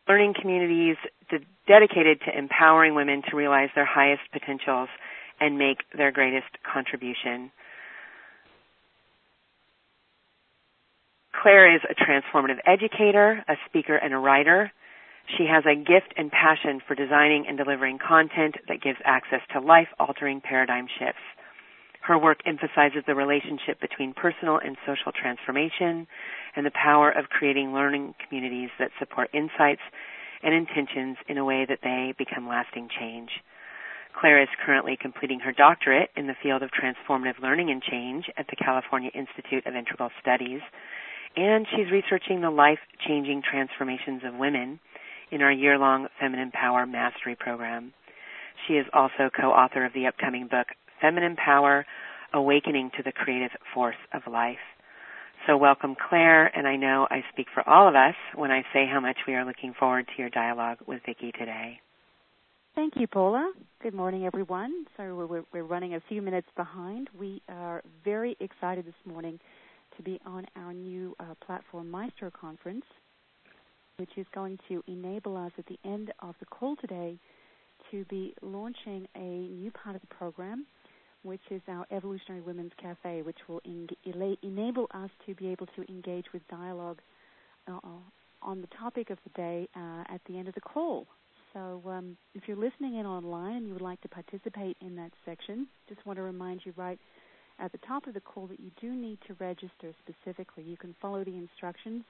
learning communities dedicated to empowering women to realize their highest potentials and make their greatest contribution. Claire is a transformative educator, a speaker, and a writer. She has a gift and passion for designing and delivering content that gives access to life-altering paradigm shifts. Her work emphasizes the relationship between personal and social transformation and the power of creating learning communities that support insights and intentions in a way that they become lasting change. Claire is currently completing her doctorate in the field of transformative learning and change at the California Institute of Integral Studies, and she's researching the life-changing transformations of women in our year-long Feminine Power Mastery Program. She is also co-author of the upcoming book, Feminine Power, Awakening to the Creative Force of Life. So welcome, Claire, and I know I speak for all of us when I say how much we are looking forward to your dialogue with Vicki today. Thank you, Paula. Good morning, everyone. So we're running a few minutes behind. We are very excited this morning to be on our new platform, Maestro Conference, which is going to enable us at the end of the call today to be launching a new part of the program, which is our Evolutionary Women's Cafe, which will enable us to be able to engage with dialogue on the topic of the day at the end of the call. So if you're listening in online and you would like to participate in that section, just want to remind you right at the top of the call that you do need to register specifically. You can follow the instructions,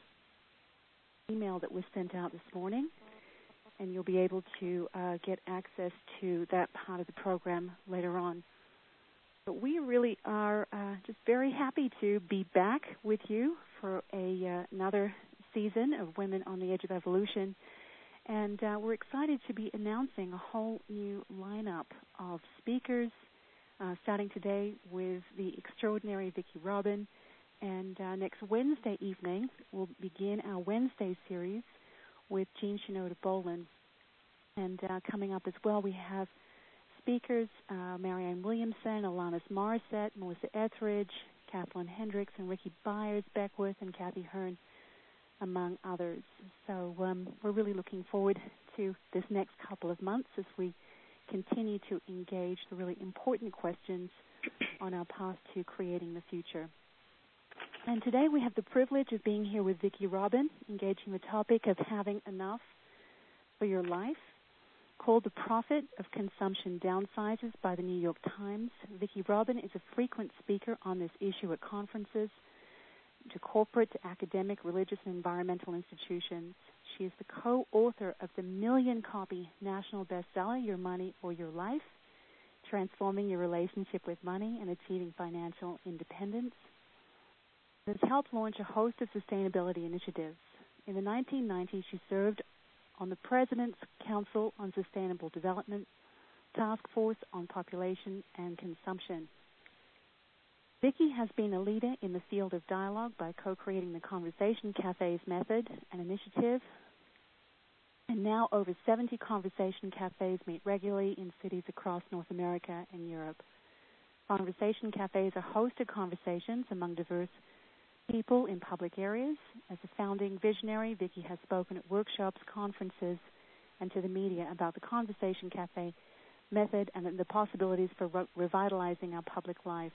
email that was sent out this morning, and you'll be able to get access to that part of the program later on. But we really are just very happy to be back with you for another season of Women on the Edge of Evolution. And we're excited to be announcing a whole new lineup of speakers, starting today with the extraordinary Vicki Robin. And next Wednesday evening, we'll begin our Wednesday series with Jean Shinoda Boland. And coming up as well, we have speakers, Marianne Williamson, Alanis Morissette, Melissa Etheridge, Kathleen Hendricks, and Ricky Byers-Beckwith, and Kathy Hearn, among others. So we're really looking forward to this next couple of months as we continue to engage the really important questions on our path to creating the future. And today we have the privilege of being here with Vicki Robin, engaging the topic of having enough for your life. Called The Prophet of Consumption Downsizes by the New York Times, Vicki Robin is a frequent speaker on this issue at conferences, to corporate, to academic, religious, and environmental institutions. She is the co-author of the million-copy national bestseller, Your Money or Your Life, Transforming Your Relationship with Money and Achieving Financial Independence. It has helped launch a host of sustainability initiatives. In the 1990s, she served on the President's Council on Sustainable Development, Task Force on Population and Consumption. Vicki has been a leader in the field of dialogue by co-creating the Conversation Cafes method and initiative. And now over 70 Conversation Cafes meet regularly in cities across North America and Europe. Conversation Cafes are hosted conversations among diverse people in public areas. As a founding visionary, Vicki has spoken at workshops, conferences, and to the media about the Conversation Cafe method and the possibilities for revitalizing our public life.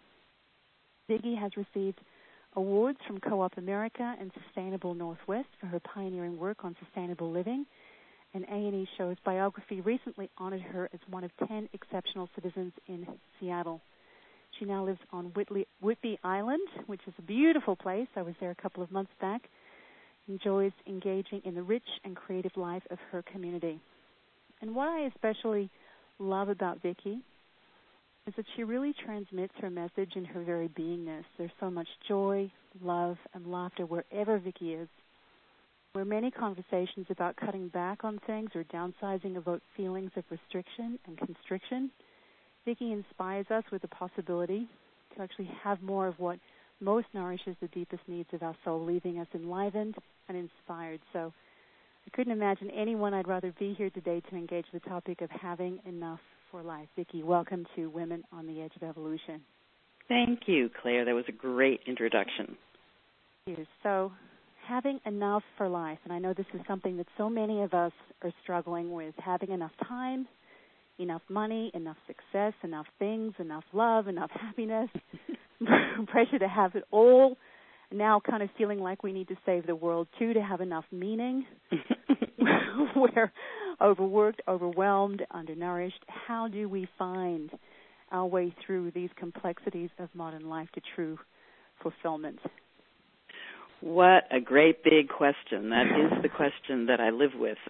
Vicki has received awards from Co-op America and Sustainable Northwest for her pioneering work on sustainable living, and A&E Show's biography recently honored her as one of 10 exceptional citizens in Seattle. She now lives on Whidbey Island, which is a beautiful place. I was there a couple of months back. Enjoys engaging in the rich and creative life of her community. And what I especially love about Vicki is that she really transmits her message in her very beingness. There's so much joy, love, and laughter wherever Vicki is. Where many conversations about cutting back on things or downsizing evoke feelings of restriction and constriction, Vicki inspires us with the possibility to actually have more of what most nourishes the deepest needs of our soul, leaving us enlivened and inspired. So I couldn't imagine anyone I'd rather be here today to engage the topic of having enough for life. Vicki, welcome to Women on the Edge of Evolution. Thank you, Claire. That was a great introduction. Thank you. So having enough for life. And I know this is something that so many of us are struggling with, having enough time, enough money, enough success, enough things, enough love, enough happiness, pressure to have it all, now kind of feeling like we need to save the world too, to have enough meaning. We're overworked, overwhelmed, undernourished. How do we find our way through these complexities of modern life to true fulfillment? What a great big question. That is the question that I live with.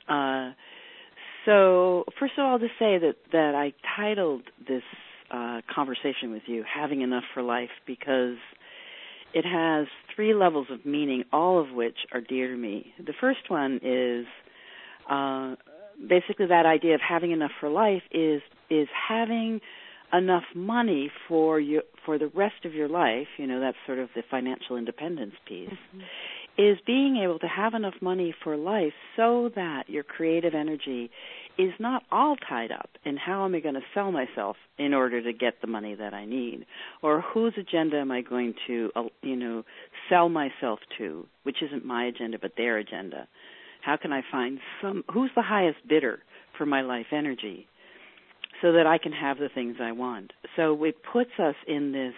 So first of all, to say that I titled this conversation with you, Having Enough for Life, because it has 3 levels of meaning, all of which are dear to me. The first one is basically that idea of having enough for life is having enough money for the rest of your life. That's sort of the financial independence piece. Mm-hmm. Is being able to have enough money for life so that your creative energy is not all tied up in how am I going to sell myself in order to get the money that I need, or whose agenda am I going to, sell myself to, which isn't my agenda but their agenda. How can I find who's the highest bidder for my life energy so that I can have the things I want? So it puts us in this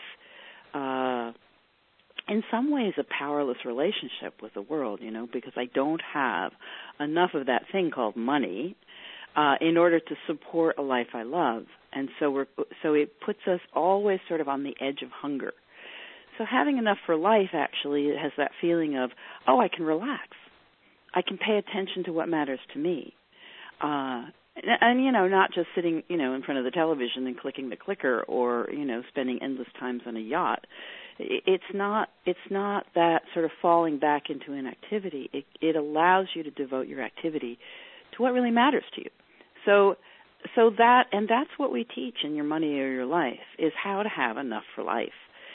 in some ways a powerless relationship with the world, because I don't have enough of that thing called money in order to support a life I love. And so it puts us always sort of on the edge of hunger. So having enough for life actually has that feeling of, I can relax. I can pay attention to what matters to me. And not just sitting, in front of the television and clicking the clicker or, spending endless times on a yacht. It's not that sort of falling back into inactivity. It allows you to devote your activity to what really matters to you. So that's what we teach in Your Money or Your Life, is how to have enough for life.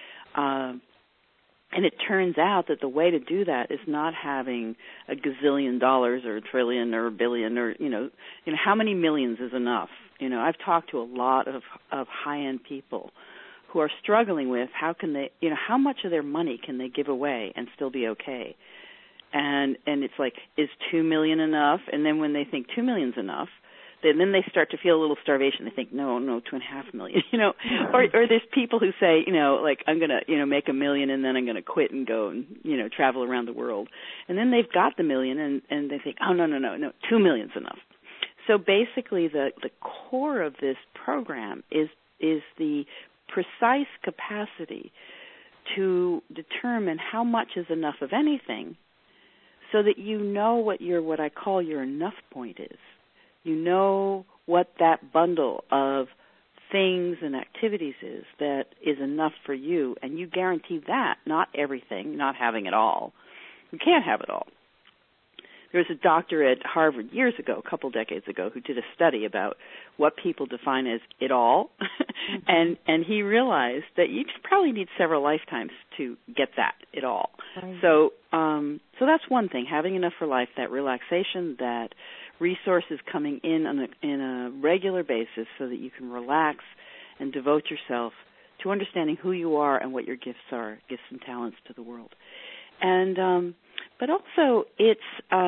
And it turns out that the way to do that is not having a gazillion dollars or a trillion or a billion or, how many millions is enough? I've talked to a lot of high-end people who are struggling with how can they, how much of their money can they give away and still be okay? And it's like, is $2 million enough? And then when they think $2 million's enough, then they start to feel a little starvation. They think, no, $2.5 million, or there's people who say, I'm going to, make $1 million and then I'm going to quit and go and, travel around the world. And then they've got the $1 million and they think, no, $2 million's enough. So basically the core of this program is the precise capacity to determine how much is enough of anything so that what I call your enough point is. You know what that bundle of things and activities is that is enough for you, and you guarantee that, not everything, not having it all. You can't have it all. There was a doctor at Harvard years ago, a couple decades ago, who did a study about what people define as it all, and he realized that you probably need several lifetimes to get that it all. Right. So that's one thing, having enough for life, that relaxation, that resources coming in a regular basis so that you can relax and devote yourself to understanding who you are and what your gifts are, gifts and talents to the world. And but also it's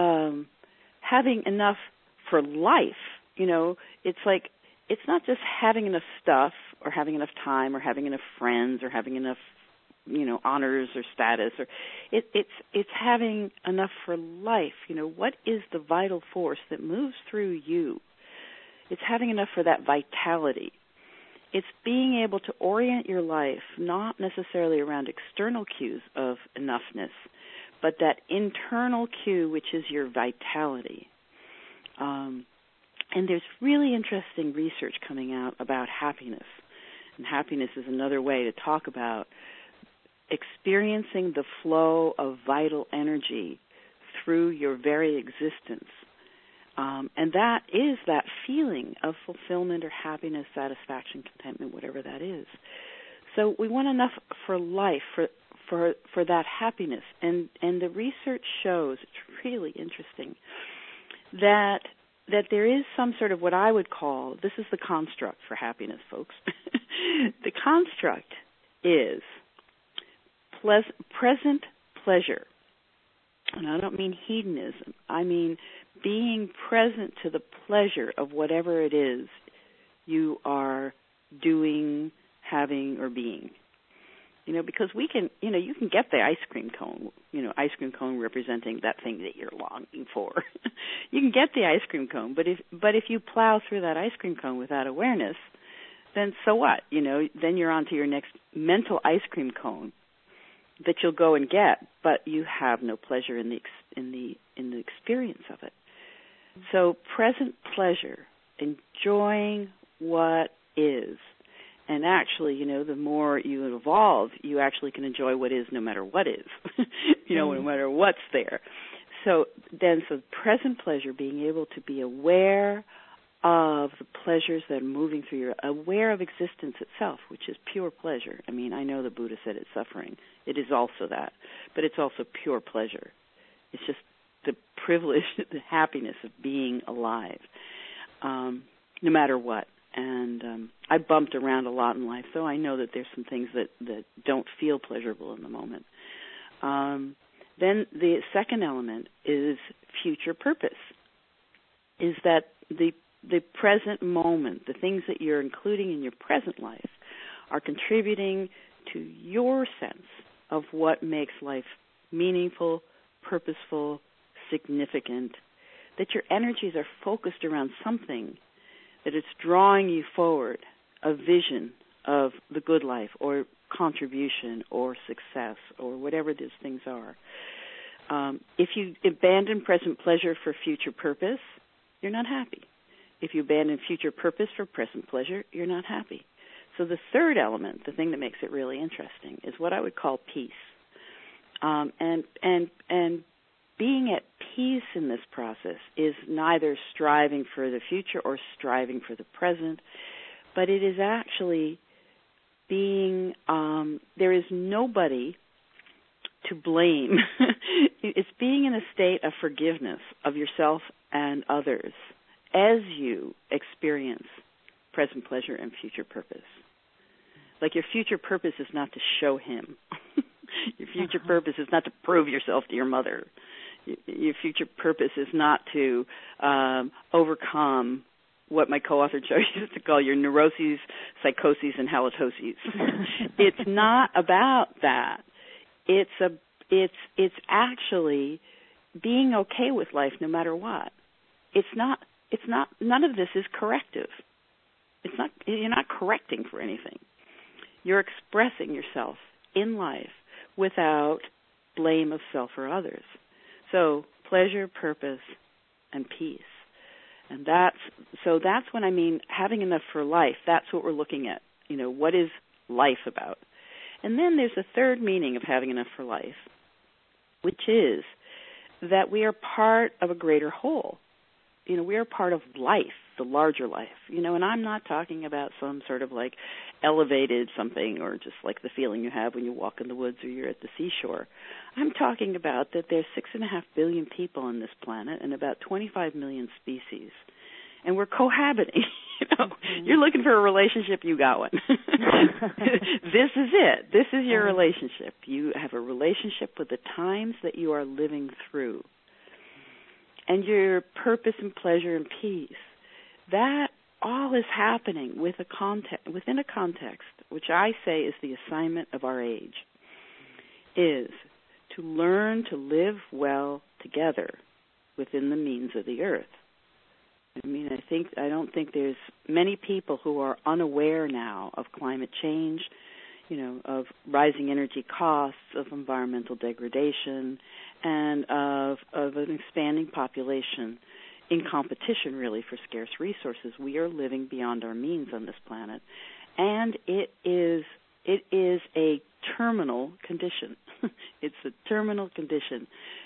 having enough for life. It's like it's not just having enough stuff or having enough time or having enough friends or having enough honors or status, or it's having enough for life. What is the vital force that moves through you? It's having enough for that vitality. It's being able to orient your life not necessarily around external cues of enoughness, but that internal cue, which is your vitality. And there's really interesting research coming out about happiness. And happiness is another way to talk about experiencing the flow of vital energy through your very existence. And that is that feeling of fulfillment or happiness, satisfaction, contentment, whatever that is. So we want enough for life, for that happiness. And the research shows, it's really interesting, that there is some sort of what I would call, this is the construct for happiness, folks. The construct is present pleasure And I don't mean hedonism. I mean being present to the pleasure of whatever it is you are doing, having, or being. Because we can, you can get the ice cream cone representing that thing that you're longing for. You can get the ice cream cone, but if you plow through that ice cream cone without awareness, then so what? Then you're on to your next mental ice cream cone that you'll go and get, but you have no pleasure in the experience of it. So present pleasure, enjoying what is. And actually, the more you evolve, you actually can enjoy what is no matter what is, no matter what's there. So present pleasure, being able to be aware of the pleasures that are moving through your, aware of existence itself, which is pure pleasure. I mean, I know the Buddha said it's suffering. It is also that, but it's also pure pleasure. It's just the privilege, the happiness of being alive, no matter what. And I bumped around a lot in life, so I know that there's some things that don't feel pleasurable in the moment. Then the second element is future purpose, is that the present moment, the things that you're including in your present life are contributing to your sense of what makes life meaningful, purposeful, significant, that your energies are focused around something, that it's drawing you forward, a vision of the good life or contribution or success or whatever these things are. If you abandon present pleasure for future purpose, you're not happy. If you abandon future purpose for present pleasure, you're not happy. So the third element, the thing that makes it really interesting, is what I would call peace. And being at peace in this process is neither striving for the future or striving for the present, but it is actually being, there is nobody to blame. It's being in a state of forgiveness of yourself and others as you experience present pleasure and future purpose. Like your future purpose is not to show him. Your future purpose is not to prove yourself to your mother. Your future purpose is not to overcome what my co-author Joe used to call your neuroses, psychoses, and halitosis. It's not about that. It's actually being okay with life no matter what. None of this is corrective. You're not correcting for anything. You're expressing yourself in life without blame of self or others. So pleasure, purpose, and peace. And that's when I mean having enough for life. That's what we're looking at. What is life about? And then there's a third meaning of having enough for life, which is that we are part of a greater whole. We are part of life, the larger life. And I'm not talking about some sort of like elevated something or just like the feeling you have when you walk in the woods or you're at the seashore. I'm talking about that there's 6.5 billion people on this planet and about 25 million species. And we're cohabiting. You're looking for a relationship, you got one. This is it. This is your relationship. You have a relationship with the times that you are living through. And your purpose and pleasure and peace, that all is happening within a context, which I say is the assignment of our age, is to learn to live well together within the means of the earth. I mean, I don't think there's many people who are unaware now of climate change, of rising energy costs, of environmental degradation, and of an expanding population in competition, really, for scarce resources. We are living beyond our means on this planet, and it is a terminal condition. It's a terminal condition,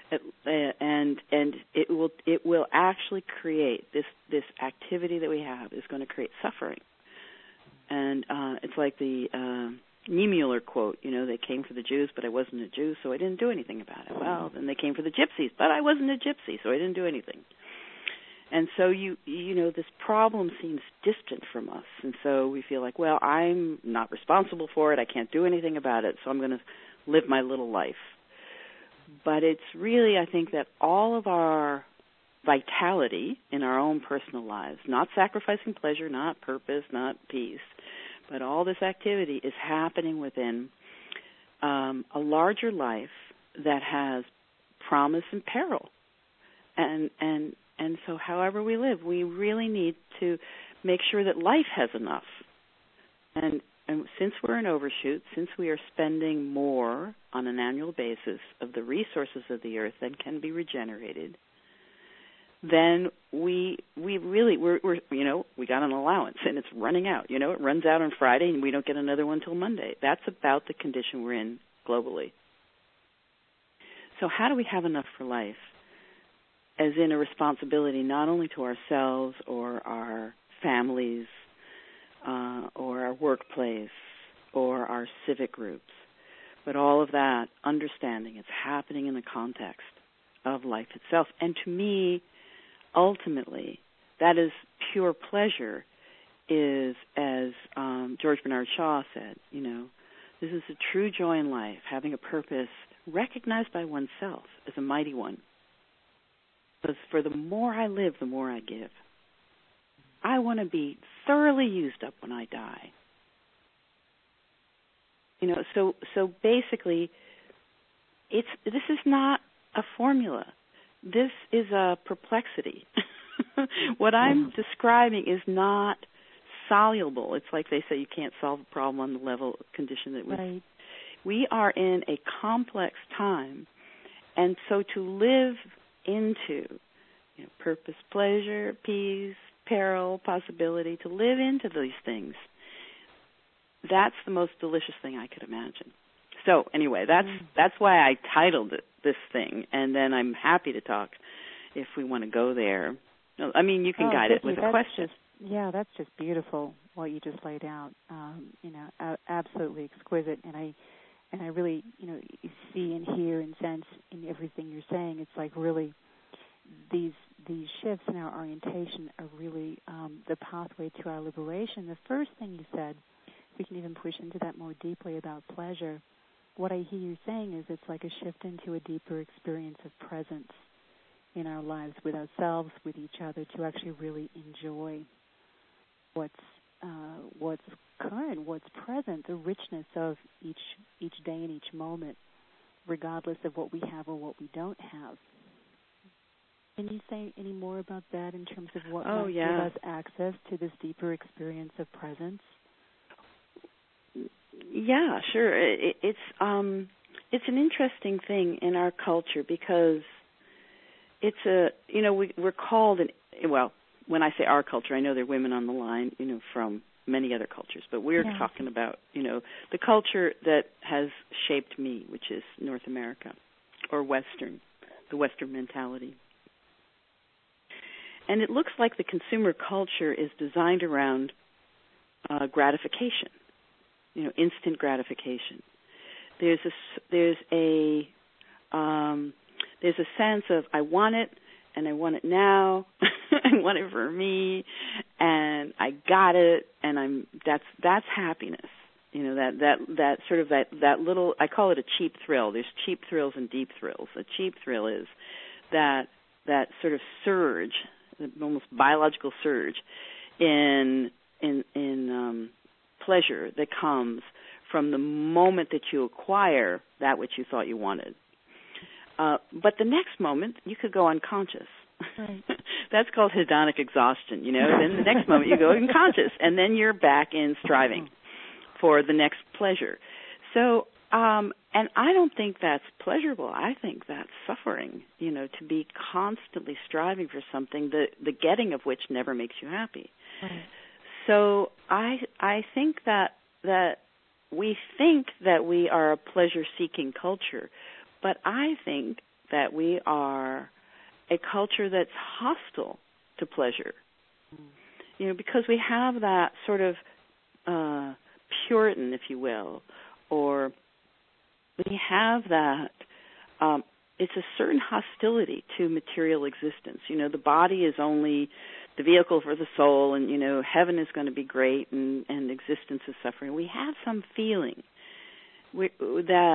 and it will actually create this activity that we have is going to create suffering. And it's like the Niemöller quote, they came for the Jews, but I wasn't a Jew, so I didn't do anything about it. Well, then they came for the gypsies, but I wasn't a gypsy, so I didn't do anything. And so this problem seems distant from us, and so we feel like, well, I'm not responsible for it, I can't do anything about it, so I'm going to live my little life. But it's really, I think, that all of our vitality in our own personal lives, not sacrificing pleasure, not purpose, not peace, but all this activity is happening within a larger life that has promise and peril. And so however we live, we really need to make sure that life has enough. And since we're an overshoot, since we are spending more on an annual basis of the resources of the earth than can be regenerated, then we really we got an allowance and it's running out. It runs out on Friday and we don't get another one till Monday. That's about the condition we're in globally. So how do we have enough for life? As in a responsibility not only to ourselves or our families or our workplace or our civic groups, but all of that understanding it's happening in the context of life itself. And to me, ultimately, that is pure pleasure, is, as George Bernard Shaw said, this is a true joy in life, having a purpose recognized by oneself as a mighty one. Because for the more I live, the more I give. I want to be thoroughly used up when I die. So basically, this is not a formula. This is a perplexity. What I'm describing is not soluble. It's like they say you can't solve a problem on the level of condition that right. We are in a complex time, and so to live into purpose, pleasure, peace, peril, possibility, to live into these things, that's the most delicious thing I could imagine. So anyway, that's why I titled it this thing, and then I'm happy to talk if we want to go there. I mean, you can guide it with a question. That's just beautiful what you just laid out. Absolutely exquisite, and I really, see and hear and sense in everything you're saying. It's like really these shifts in our orientation are really the pathway to our liberation. The first thing you said, we can even push into that more deeply about pleasure. What I hear you saying is it's like a shift into a deeper experience of presence in our lives with ourselves, with each other, to actually really enjoy what's current, what's present, the richness of each day and each moment, regardless of what we have or what we don't have. Can you say any more about that in terms of what might give us access to this deeper experience of presence? Yeah, sure. It's an interesting thing in our culture because it's we're called when I say our culture, I know there are women on the line, from many other cultures, but we're talking about, the culture that has shaped me, which is North America or the Western mentality. And it looks like the consumer culture is designed around gratification, instant gratification. There's a sense of I want it, and I want it now. I want it for me, and I got it, and that's happiness. That sort of that little, I call it a cheap thrill. There's cheap thrills and deep thrills. A cheap thrill is that sort of surge, almost biological surge in pleasure that comes from the moment that you acquire that which you thought you wanted. But the next moment, you could go unconscious. Right. That's called hedonic exhaustion, Then the next moment, you go unconscious, and then you're back in striving for the next pleasure. So, and I don't think that's pleasurable. I think that's suffering, to be constantly striving for something, the getting of which never makes you happy. Right. So I think that we think that we are a pleasure-seeking culture, but I think that we are a culture that's hostile to pleasure. Because we have that sort of Puritan, if you will, or we have that, it's a certain hostility to material existence. The body is only the vehicle for the soul, and, heaven is going to be great, and existence is suffering. We have some feeling that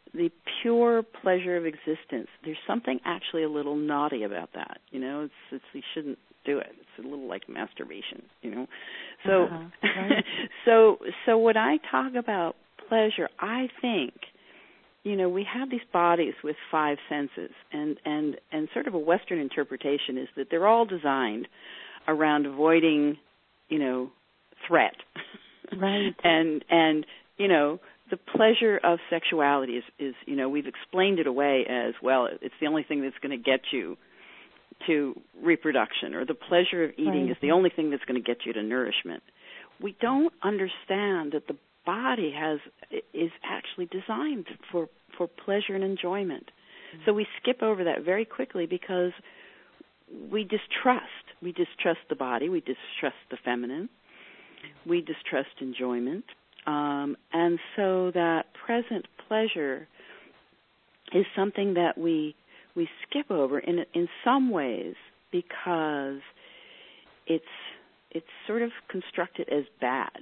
the pure pleasure of existence. There's something actually a little naughty about that. You shouldn't do it. It's a little like masturbation. So right. so when I talk about pleasure, I think we have these bodies with 5 senses, and sort of a Western interpretation is that they're all designed around avoiding threat. Right. and the pleasure of sexuality is we've explained it away as, well, it's the only thing that's going to get you to reproduction, or the pleasure of eating right. is the only thing that's going to get you to nourishment. We don't understand that the body is actually designed for pleasure and enjoyment. Mm-hmm. So we skip over that very quickly because we distrust the body, we distrust the feminine, we distrust enjoyment. And so that present pleasure is something that we skip over in some ways because it's sort of constructed as bad.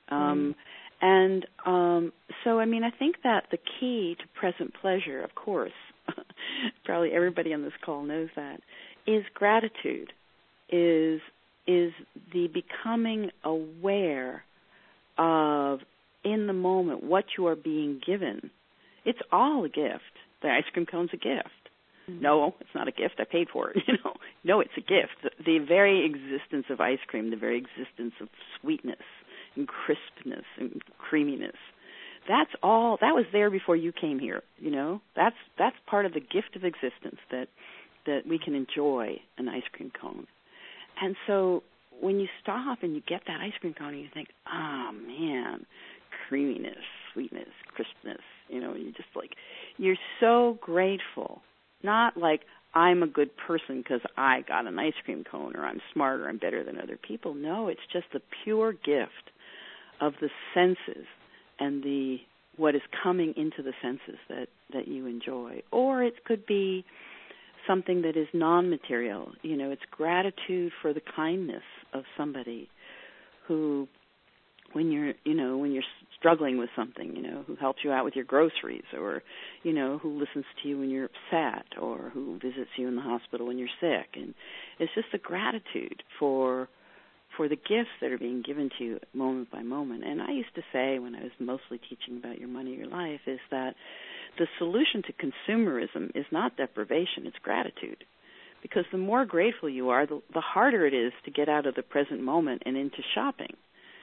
And so, I think that the key to present pleasure, of course, probably everybody on this call knows that, is gratitude, is the becoming aware of, in the moment, what you are being given. It's all a gift. The ice cream cone's a gift. Mm-hmm. No, it's not a gift. I paid for it. No, it's a gift. The very existence of ice cream, the very existence of sweetness and crispness and creaminess, that's all. That was there before you came here. That's part of the gift of existence that we can enjoy an ice cream cone. And so when you stop and you get that ice cream cone and you think, oh man, creaminess, sweetness, crispness, you're so grateful. Not like I'm a good person because I got an ice cream cone, or I'm smarter, I'm better than other people. No, it's just the pure gift of the senses and what is coming into the senses that you enjoy. Or it could be something that is non-material. It's gratitude for the kindness of somebody who, when you're struggling with something, who helps you out with your groceries, or, who listens to you when you're upset, or who visits you in the hospital when you're sick. And it's just a gratitude for the gifts that are being given to you moment by moment. And I used to say, when I was mostly teaching about your money, your life, is that the solution to consumerism is not deprivation, it's gratitude. Because the more grateful you are, the harder it is to get out of the present moment and into shopping.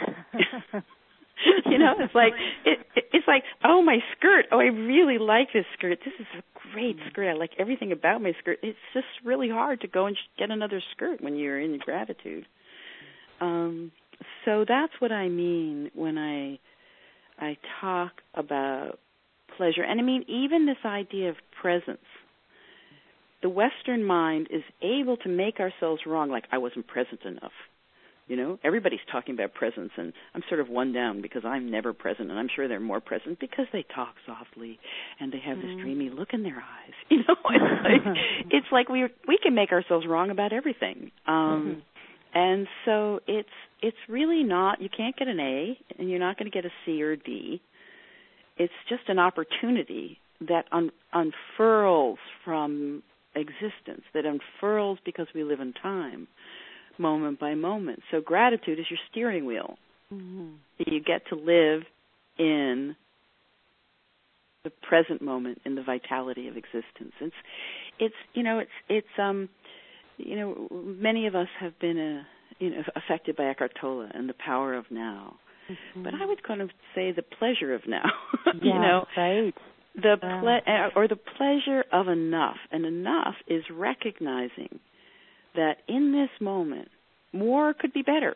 It's like, oh, my skirt. Oh, I really like this skirt. This is a great skirt. I like everything about my skirt. It's just really hard to go and get another skirt when you're in gratitude. So that's what I mean when I talk about pleasure. And even this idea of presence. The Western mind is able to make ourselves wrong, like I wasn't present enough. Everybody's talking about presence, and I'm sort of one down because I'm never present, and I'm sure they're more present because they talk softly and they have this dreamy look in their eyes. It's like we can make ourselves wrong about everything. And so it's really not, you can't get an A, and you're not going to get a C or a D. It's just an opportunity that unfurls from existence, that unfurls because we live in time, moment by moment. So gratitude is your steering wheel. Mm-hmm. You get to live in the present moment, in the vitality of existence. Many of us have been affected by Eckhart Tolle and the power of now. Mm-hmm. But I would kind of say the pleasure of now. Yeah, right. The pleasure of enough. And enough is recognizing that in this moment, more could be better.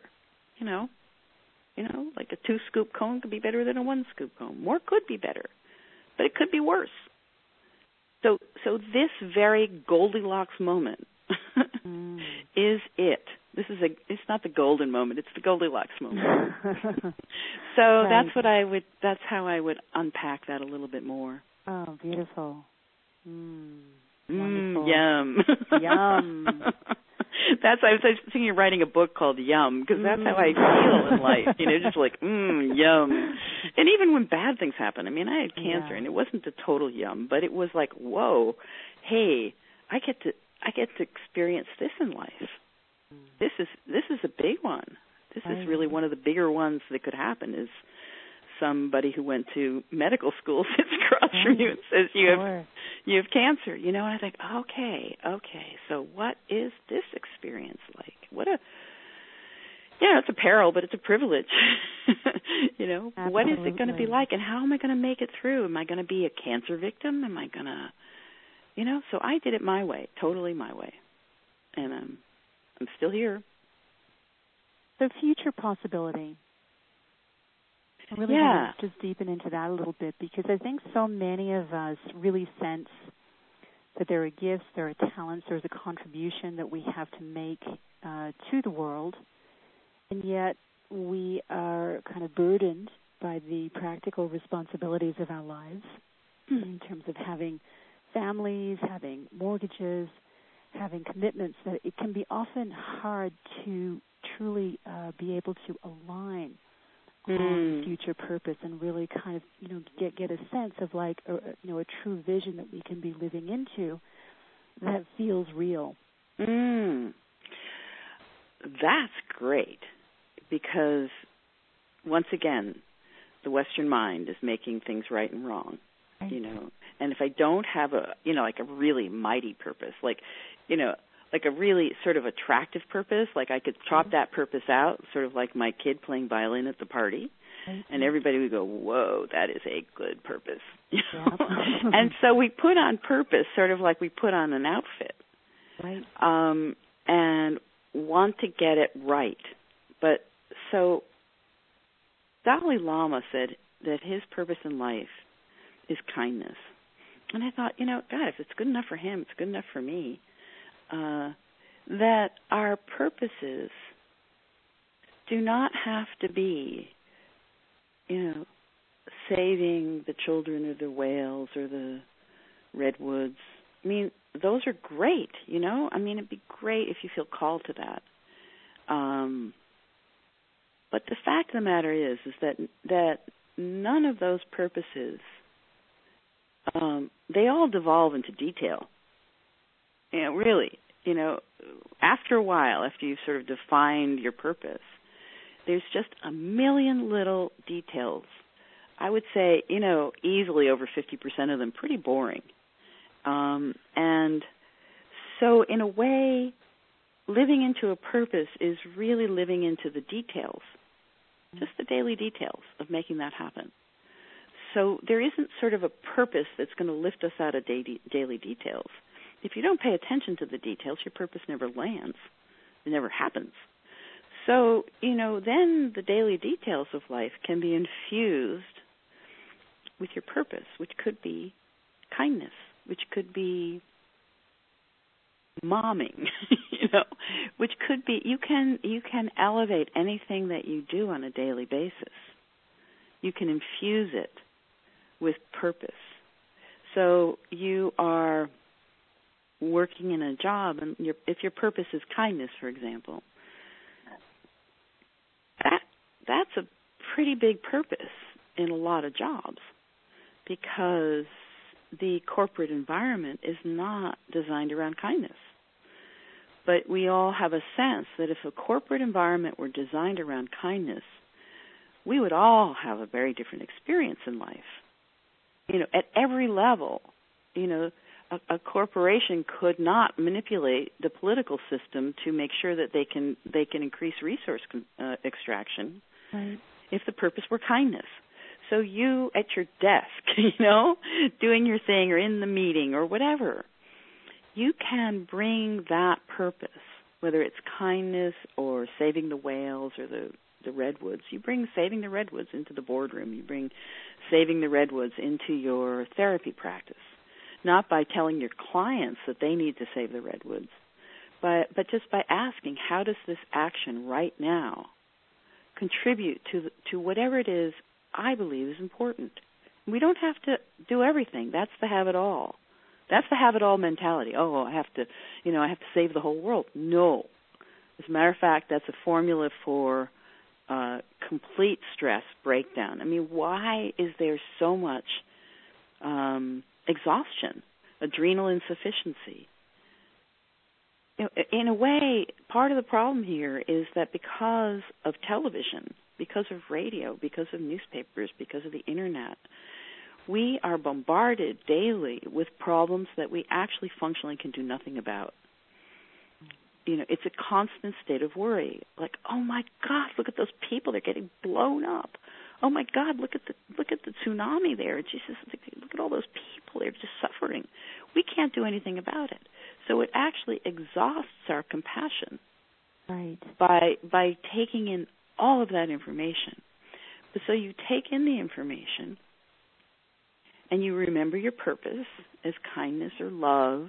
Like a 2-scoop cone could be better than a 1-scoop cone. More could be better, but it could be worse. So this very Goldilocks moment is it. It's not the golden moment, it's the Goldilocks moment. So right. That's how I would unpack that a little bit more. Oh, beautiful. Wonderful. Yum. Yum. I was thinking of writing a book called Yum, because that's how I feel in life. Just like, yum. And even when bad things happen, I mean, I had cancer, and it wasn't a total yum, but it was like, whoa, hey, I get to experience this in life. This is a big one. This is really one of the bigger ones that could happen. Is somebody who went to medical school sits across from you and says you have cancer, you know? And I think, okay, so what is this experience like? It's a peril, but it's a privilege. You know, absolutely. What is it going to be like, and how am I going to make it through? Am I going to be a cancer victim? Am I going to, you know? So I did it my way, totally my way, and I'm still here. So future possibility. I really want to just deepen into that a little bit, because I think so many of us really sense that there are gifts, there are talents, there's a contribution that we have to make to the world. And yet we are kind of burdened by the practical responsibilities of our lives in terms of having families, having mortgages, having commitments, that it can be often hard to truly be able to align on future purpose and really kind of, you know, get a sense of like, a true vision that we can be living into that feels real. That's great. Because, once again, the Western mind is making things right and wrong, you know. And if I don't have like a really mighty purpose, like a really sort of attractive purpose, like I could chop that purpose out, sort of like my kid playing violin at the party, and everybody would go, whoa, that is a good purpose. You know? And so we put on purpose sort of like we put on an outfit, and want to get it right. But so Dalai Lama said that his purpose in life is kindness. And I thought, God, if it's good enough for him, it's good enough for me. That our purposes do not have to be, saving the children or the whales or the redwoods. I mean, those are great, I mean, it'd be great if you feel called to that. But the fact of the matter is that none of those purposes, they all devolve into detail. Really, after a while, after you've sort of defined your purpose, there's just a million little details. I would say, easily over 50% of them pretty boring. And so in a way, living into a purpose is really living into the details, just the daily details of making that happen. So there isn't sort of a purpose that's going to lift us out of daily details. If you don't pay attention to the details, your purpose never lands. It never happens. So, then the daily details of life can be infused with your purpose, which could be kindness, which could be momming, which could be, you can elevate anything that you do on a daily basis. You can infuse it with purpose. So you are working in a job, and if your purpose is kindness, for example, that's a pretty big purpose in a lot of jobs, because the corporate environment is not designed around kindness. But we all have a sense that if a corporate environment were designed around kindness, we would all have a very different experience in life. At every level, a corporation could not manipulate the political system to make sure that they can increase resource extraction if the purpose were kindness. So you at your desk, doing your thing or in the meeting or whatever, you can bring that purpose, whether it's kindness or saving the whales or the redwoods. You bring saving the redwoods into the boardroom. You bring saving the redwoods into your therapy practice, not by telling your clients that they need to save the redwoods, but just by asking, how does this action right now contribute to whatever it is I believe is important? We don't have to do everything. That's the have it all. That's the have it all mentality. Oh, I have to save the whole world. No. As a matter of fact, that's a formula for complete stress breakdown. I mean, why is there so much exhaustion, adrenal insufficiency? You know, in a way, part of the problem here is that because of television, because of radio, because of newspapers, because of the internet, we are bombarded daily with problems that we actually functionally can do nothing about. You know, it's a constant state of worry. Like, oh my God, look at those people; they're getting blown up. Oh my God, look at the tsunami there. Jesus, look at all those people; they're just suffering. We can't do anything about it. So it actually exhausts our compassion, right? By taking in all of that information. But so you take in the information, and you remember your purpose as kindness or love,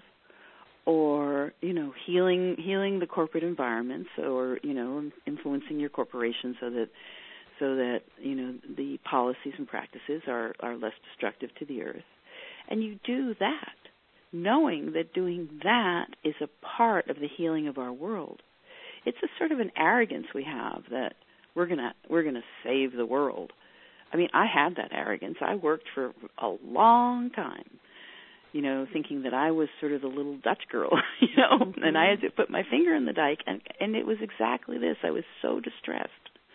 or, you know, healing the corporate environments, or, you know, influencing your corporation so that you know, the policies and practices are less destructive to the earth. And you do that, knowing that doing that is a part of the healing of our world. It's a sort of an arrogance we have that we're gonna save the world. I mean, I had that arrogance. I worked for a long time, you know, thinking that I was sort of the little Dutch girl, you know, mm-hmm. and I had to put my finger in the dike, and it was exactly this. I was so distressed.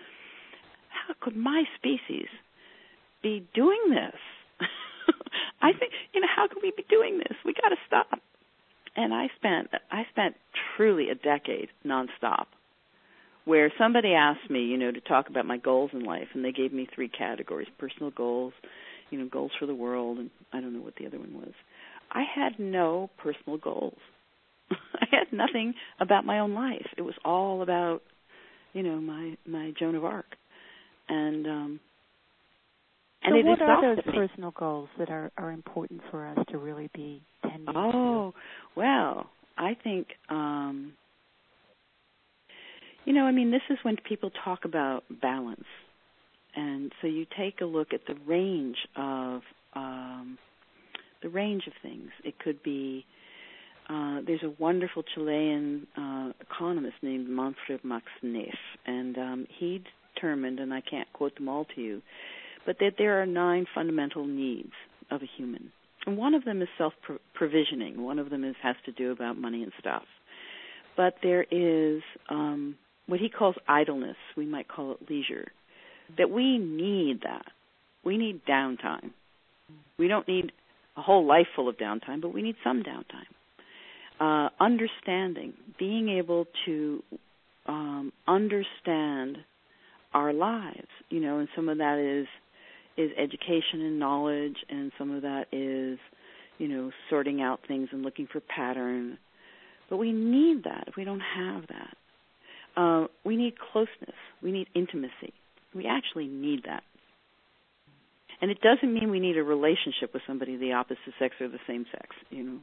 How could my species be doing this? I think, you know, how could we be doing this? We got to stop. And I spent truly a decade nonstop, where somebody asked me, you know, to talk about my goals in life, and they gave me 3 categories: personal goals, you know, goals for the world, and I don't know what the other one was. I had no personal goals. I had nothing about my own life. It was all about, you know, my Joan of Arc. And so it what are those me. personal goals that are important for us to really be tending to? Oh, well, I think, you know, I mean, this is when people talk about balance. And so you take a look at the range of things. It could be, there's a wonderful Chilean economist named Manfred Max Neff, and he determined, and I can't quote them all to you, but that there are 9 fundamental needs of a human. And one of them is self-provisioning. One of them has to do about money and stuff. But there is what he calls idleness. We might call it leisure. That we need that. We need downtime. We don't need a whole life full of downtime, but we need some downtime. Understanding, being able to understand our lives, you know, and some of that is education and knowledge, and some of that is, you know, sorting out things and looking for pattern. But we need that. If we don't have that, we need closeness. We need intimacy. We actually need that. And it doesn't mean we need a relationship with somebody of the opposite sex or the same sex. You know,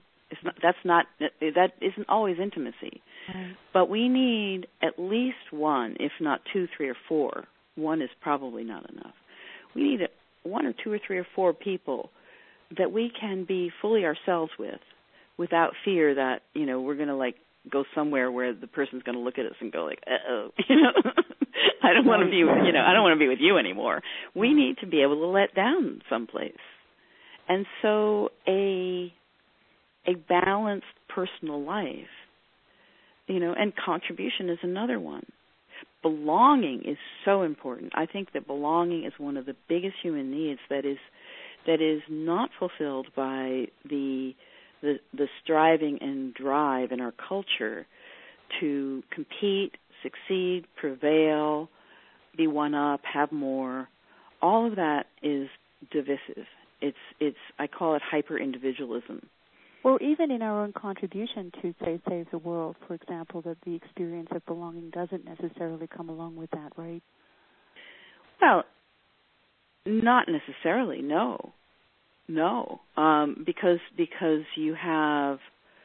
that isn't always intimacy. Right. But we need at least 1, if not 2, 3, or 4. 1 is probably not enough. We need 1 or 2 or 3 or 4 people that we can be fully ourselves with, without fear that, you know, we're going to like go somewhere where the person's going to look at us and go like, uh-oh, you know, I don't want to be, you know, I don't want to be with you anymore. We need to be able to let down someplace. And so a balanced personal life, you know, and contribution is another one. Belonging is so important. I think that belonging is one of the biggest human needs that is not fulfilled by the striving and drive in our culture to compete, succeed, prevail, be one up, have more. All of that is divisive. It's I call it hyper-individualism. Or even in our own contribution to, say, save the world, for example, that the experience of belonging doesn't necessarily come along with that, right? Well, not necessarily, no. Because you have,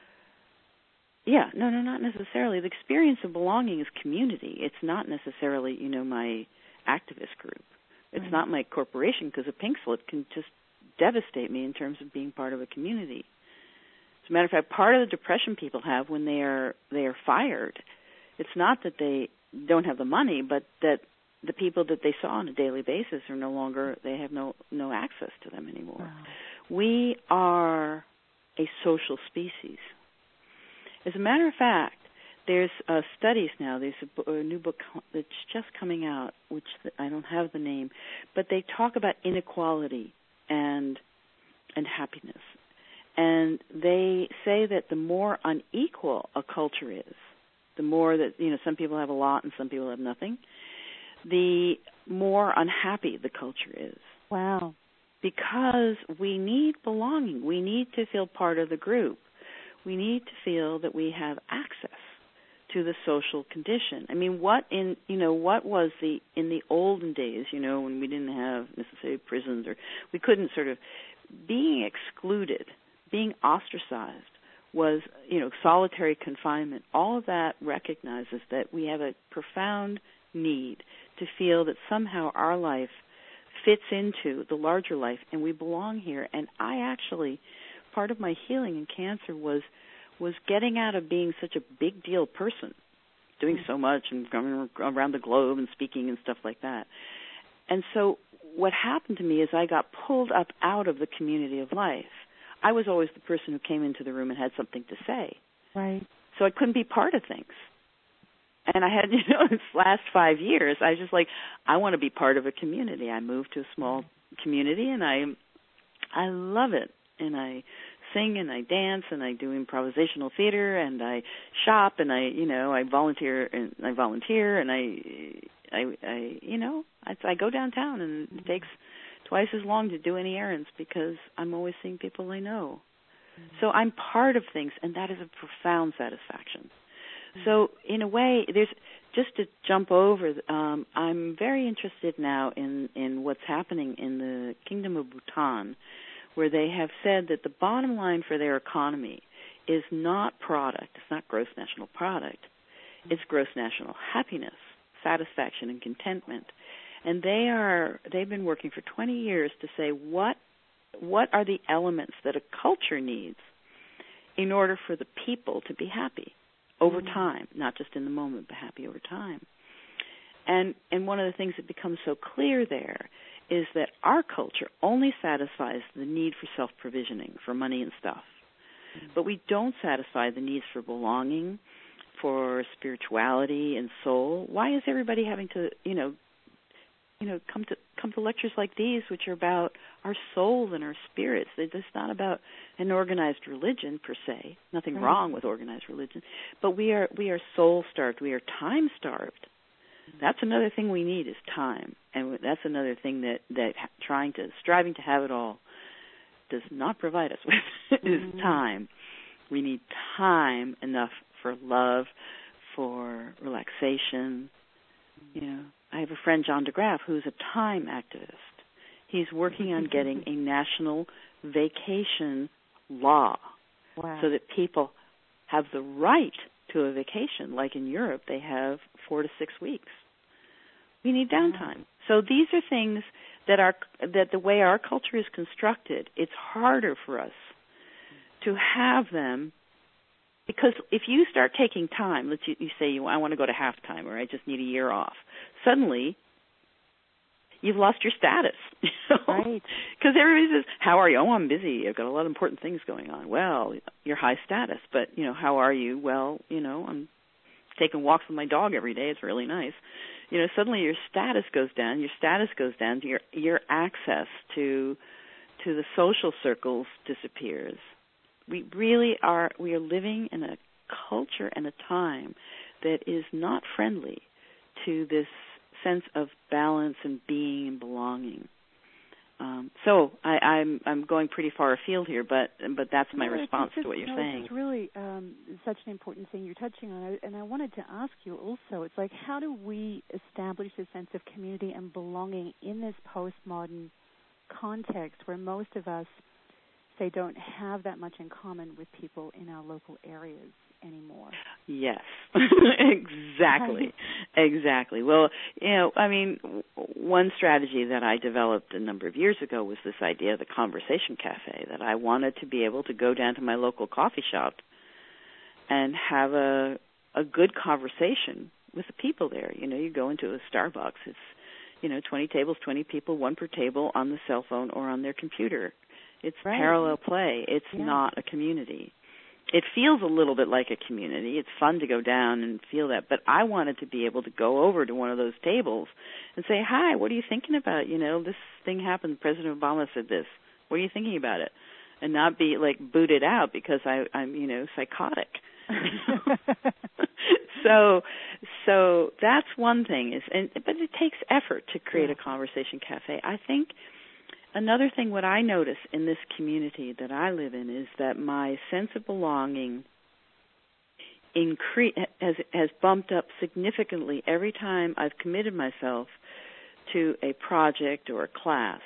not necessarily. The experience of belonging is community. It's not necessarily, you know, my activist group. It's not my corporation, because a pink slip can just devastate me in terms of being part of a community. As a matter of fact, part of the depression people have when they are fired, it's not that they don't have the money, but that, you know, they're not the people that they saw on a daily basis are no longer, they have no access to them anymore. Wow. We are a social species. As a matter of fact, there's studies now. There's a new book that's just coming out, which I don't have the name, but they talk about inequality and happiness. And they say that the more unequal a culture is, the more that, some people have a lot and some people have nothing, the more unhappy the culture is. Wow. Because we need belonging. We need to feel part of the group. We need to feel that we have access to the social condition. I mean, what was in the olden days, when we didn't have necessarily prisons, or we couldn't sort of, being excluded, being ostracized was, solitary confinement. All of that recognizes that we have a profound need to feel that somehow our life fits into the larger life and we belong here. And I actually, part of my healing in cancer was getting out of being such a big deal person, doing so much and going around the globe and speaking and stuff like that. And so what happened to me is I got pulled up out of the community of life. I was always the person who came into the room and had something to say. Right. So I couldn't be part of things. And I had, this last 5 years, I was just like, I want to be part of a community. I moved to a small community, and I love it. And I sing and I dance and I do improvisational theater and I shop and I volunteer and I go downtown, and it takes twice as long to do any errands because I'm always seeing people I know. So I'm part of things, and that is a profound satisfaction. So in a way, there's just to jump over, I'm very interested now in what's happening in the Kingdom of Bhutan, where they have said that the bottom line for their economy is not product, it's not gross national product, it's gross national happiness, satisfaction, and contentment. And they've been working for 20 years to say what are the elements that a culture needs in order for the people to be happy over time, not just in the moment, but happy over time. And one of the things that becomes so clear there is that our culture only satisfies the need for self-provisioning, for money and stuff. But we don't satisfy the needs for belonging, for spirituality and soul. Why is everybody having to, come to lectures like these, which are about our souls and our spirits? It's not about an organized religion per se. Nothing wrong with organized religion, but we are soul starved. We are time starved. That's another thing we need is time, and that's another thing that striving to have it all does not provide us with is time. We need time enough for love, for relaxation. I have a friend, John DeGraff, who's a time activist. He's working on getting a national vacation law so that people have the right to a vacation. Like in Europe, they have 4 to 6 weeks. We need downtime. So these are things that the way our culture is constructed, it's harder for us to have them. Because if you start taking time, you say, I want to go to halftime, or I just need a year off, suddenly you've lost your status. Right. Because everybody says, how are you? Oh, I'm busy. I've got a lot of important things going on. Well, you're high status, but, how are you? Well, I'm taking walks with my dog every day. It's really nice. Suddenly your status goes down. Your status goes down. Your access to the social circles disappears. We are living in a culture and a time that is not friendly to this sense of balance and being and belonging. So I'm going pretty far afield here, but that's my response to what you're saying. It's really such an important thing you're touching on, and I wanted to ask you also. It's like, how do we establish a sense of community and belonging in this postmodern context where most of us don't have that much in common with people in our local areas anymore? Yes, exactly. Exactly. Well, one strategy that I developed a number of years ago was this idea of the conversation cafe, that I wanted to be able to go down to my local coffee shop and have a good conversation with the people there. You go into a Starbucks, it's 20 tables, 20 people, one per table on the cell phone or on their computer. It's parallel play. It's not a community. It feels a little bit like a community. It's fun to go down and feel that. But I wanted to be able to go over to one of those tables and say, hi, what are you thinking about? This thing happened. President Obama said this. What are you thinking about it? And not be, booted out because I'm psychotic. So that's one thing. But it takes effort to create a conversation cafe. I think another thing, what I notice in this community that I live in, is that my sense of belonging has bumped up significantly every time I've committed myself to a project or a class.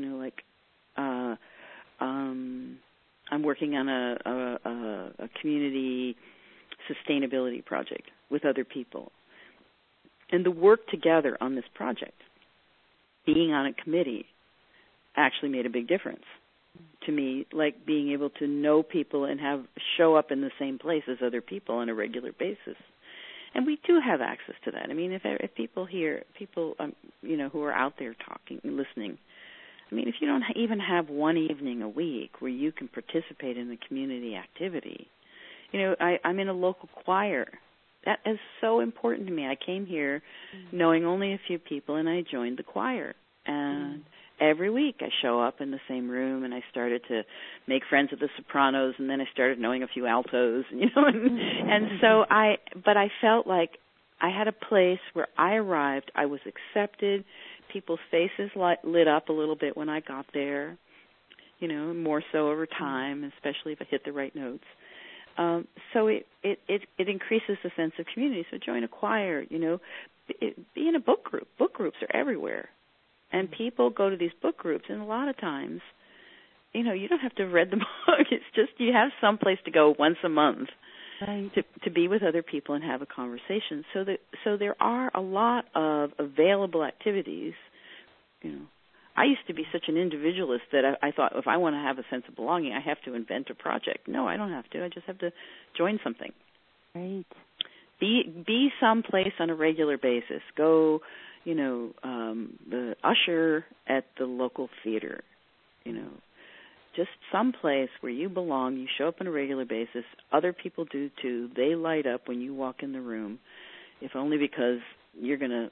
I'm working on a community sustainability project with other people. And the work together on this project, being on a committee, actually made a big difference to me, like being able to know people and show up in the same place as other people on a regular basis. And we do have access to that. I mean, if people who are out there talking, listening, I mean, if you don't even have one evening a week where you can participate in the community activity, I'm in a local choir. That is so important to me. I came here knowing only a few people, and I joined the choir. And every week I show up in the same room, and I started to make friends with the sopranos, and then I started knowing a few altos, and so I felt like I had a place where I arrived, I was accepted, people's faces lit up a little bit when I got there, more so over time, especially if I hit the right notes. So it increases the sense of community. So join a choir, be in a book group. Book groups are everywhere. And people go to these book groups, and a lot of times, you don't have to have read the book. It's just you have some place to go once a month to be with other people and have a conversation. So there are a lot of available activities. I used to be such an individualist that I thought if I want to have a sense of belonging, I have to invent a project. No, I don't have to. I just have to join something. Right. Be someplace on a regular basis. Go, the usher at the local theater. Just someplace where you belong. You show up on a regular basis. Other people do too. They light up when you walk in the room, if only because you're gonna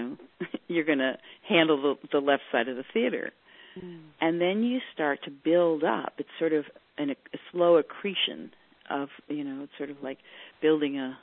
handle the left side of the theater, and then you start to build up. It's sort of a slow accretion of it's sort of like building a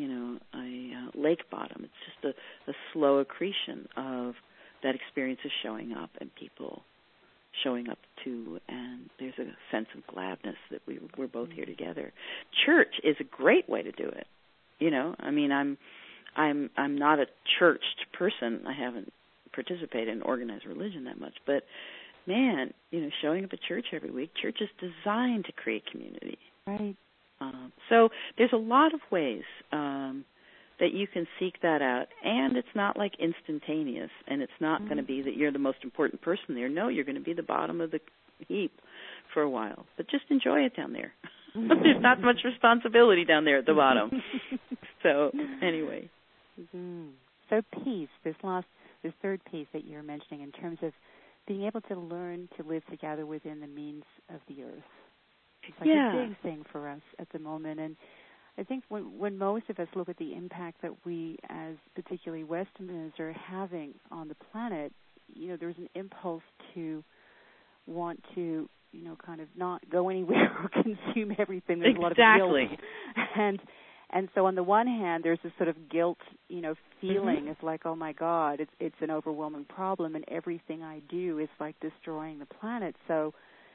lake bottom. It's just a slow accretion of that experience of showing up and people showing up too, and there's a sense of gladness that we're both here together. Church is a great way to do it. I mean, I'm not a churched person. I haven't participated in organized religion that much, but man, showing up at church every week. Church is designed to create community. Right. So there's a lot of ways that you can seek that out, and it's not like instantaneous, and it's not going to be that you're the most important person there. No, you're going to be the bottom of the heap for a while, but just enjoy it down there. There's not much responsibility down there at the bottom. So anyway. Mm-hmm. So peace, this third piece that you're mentioning in terms of being able to learn to live together within the means of the earth. It's like a big thing for us at the moment. And I think when most of us look at the impact that we as particularly Westerners are having on the planet, there's an impulse to want to, kind of not go anywhere or consume everything. There's a lot of guilt. And so on the one hand, there's this sort of guilt, feeling. It's like, oh my God, it's an overwhelming problem, and everything I do is like destroying the planet. So,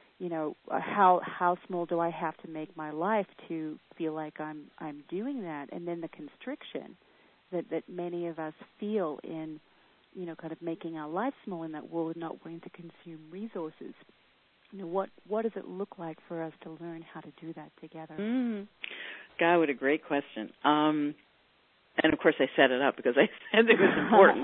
how small do I have to make my life to feel like I'm doing that? And then the constriction that many of us feel in, kind of making our life small in that world, not wanting to consume resources. What does it look like for us to learn how to do that together? God, what a great question. And, of course, I set it up because I said it was important.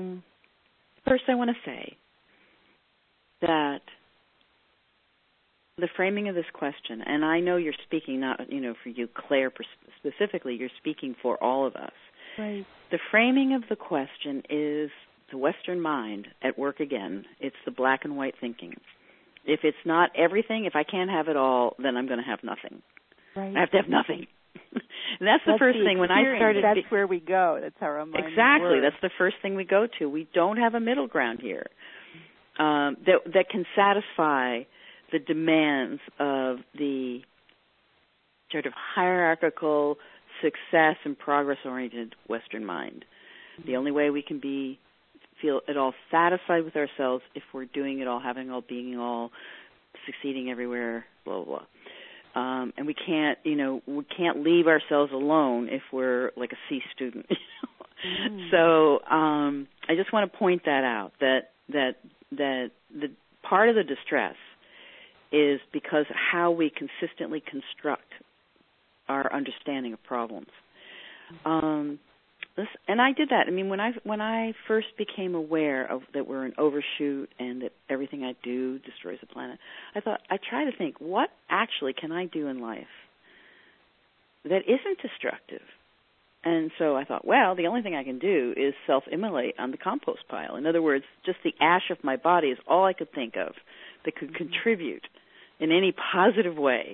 First I want to say that the framing of this question, and I know you're speaking not, for you, Claire, specifically, you're speaking for all of us. Right. The framing of the question is the Western mind at work again. It's the black and white thinking. If it's not everything, if I can't have it all, then I'm going to have nothing. Right. I have to have nothing. And that's the first thing when I started. That's where we go. That's how our mind Exactly. works. That's the first thing we go to. We don't have a middle ground here that can satisfy the demands of the sort of hierarchical, success and progress-oriented Western mind. Mm-hmm. The only way we can feel at all satisfied with ourselves if we're doing it all, having all, being all, succeeding everywhere, blah, blah, blah. And we can't leave ourselves alone if we're like a C student. Mm-hmm. So I just want to point that out, that the part of the distress is because of how we consistently construct our understanding of problems. And I did that. I mean, when I first became aware of that we're an overshoot and that everything I do destroys the planet, I try to think, what actually can I do in life that isn't destructive? And so I thought, well, the only thing I can do is self-immolate on the compost pile. In other words, just the ash of my body is all I could think of that could contribute in any positive way,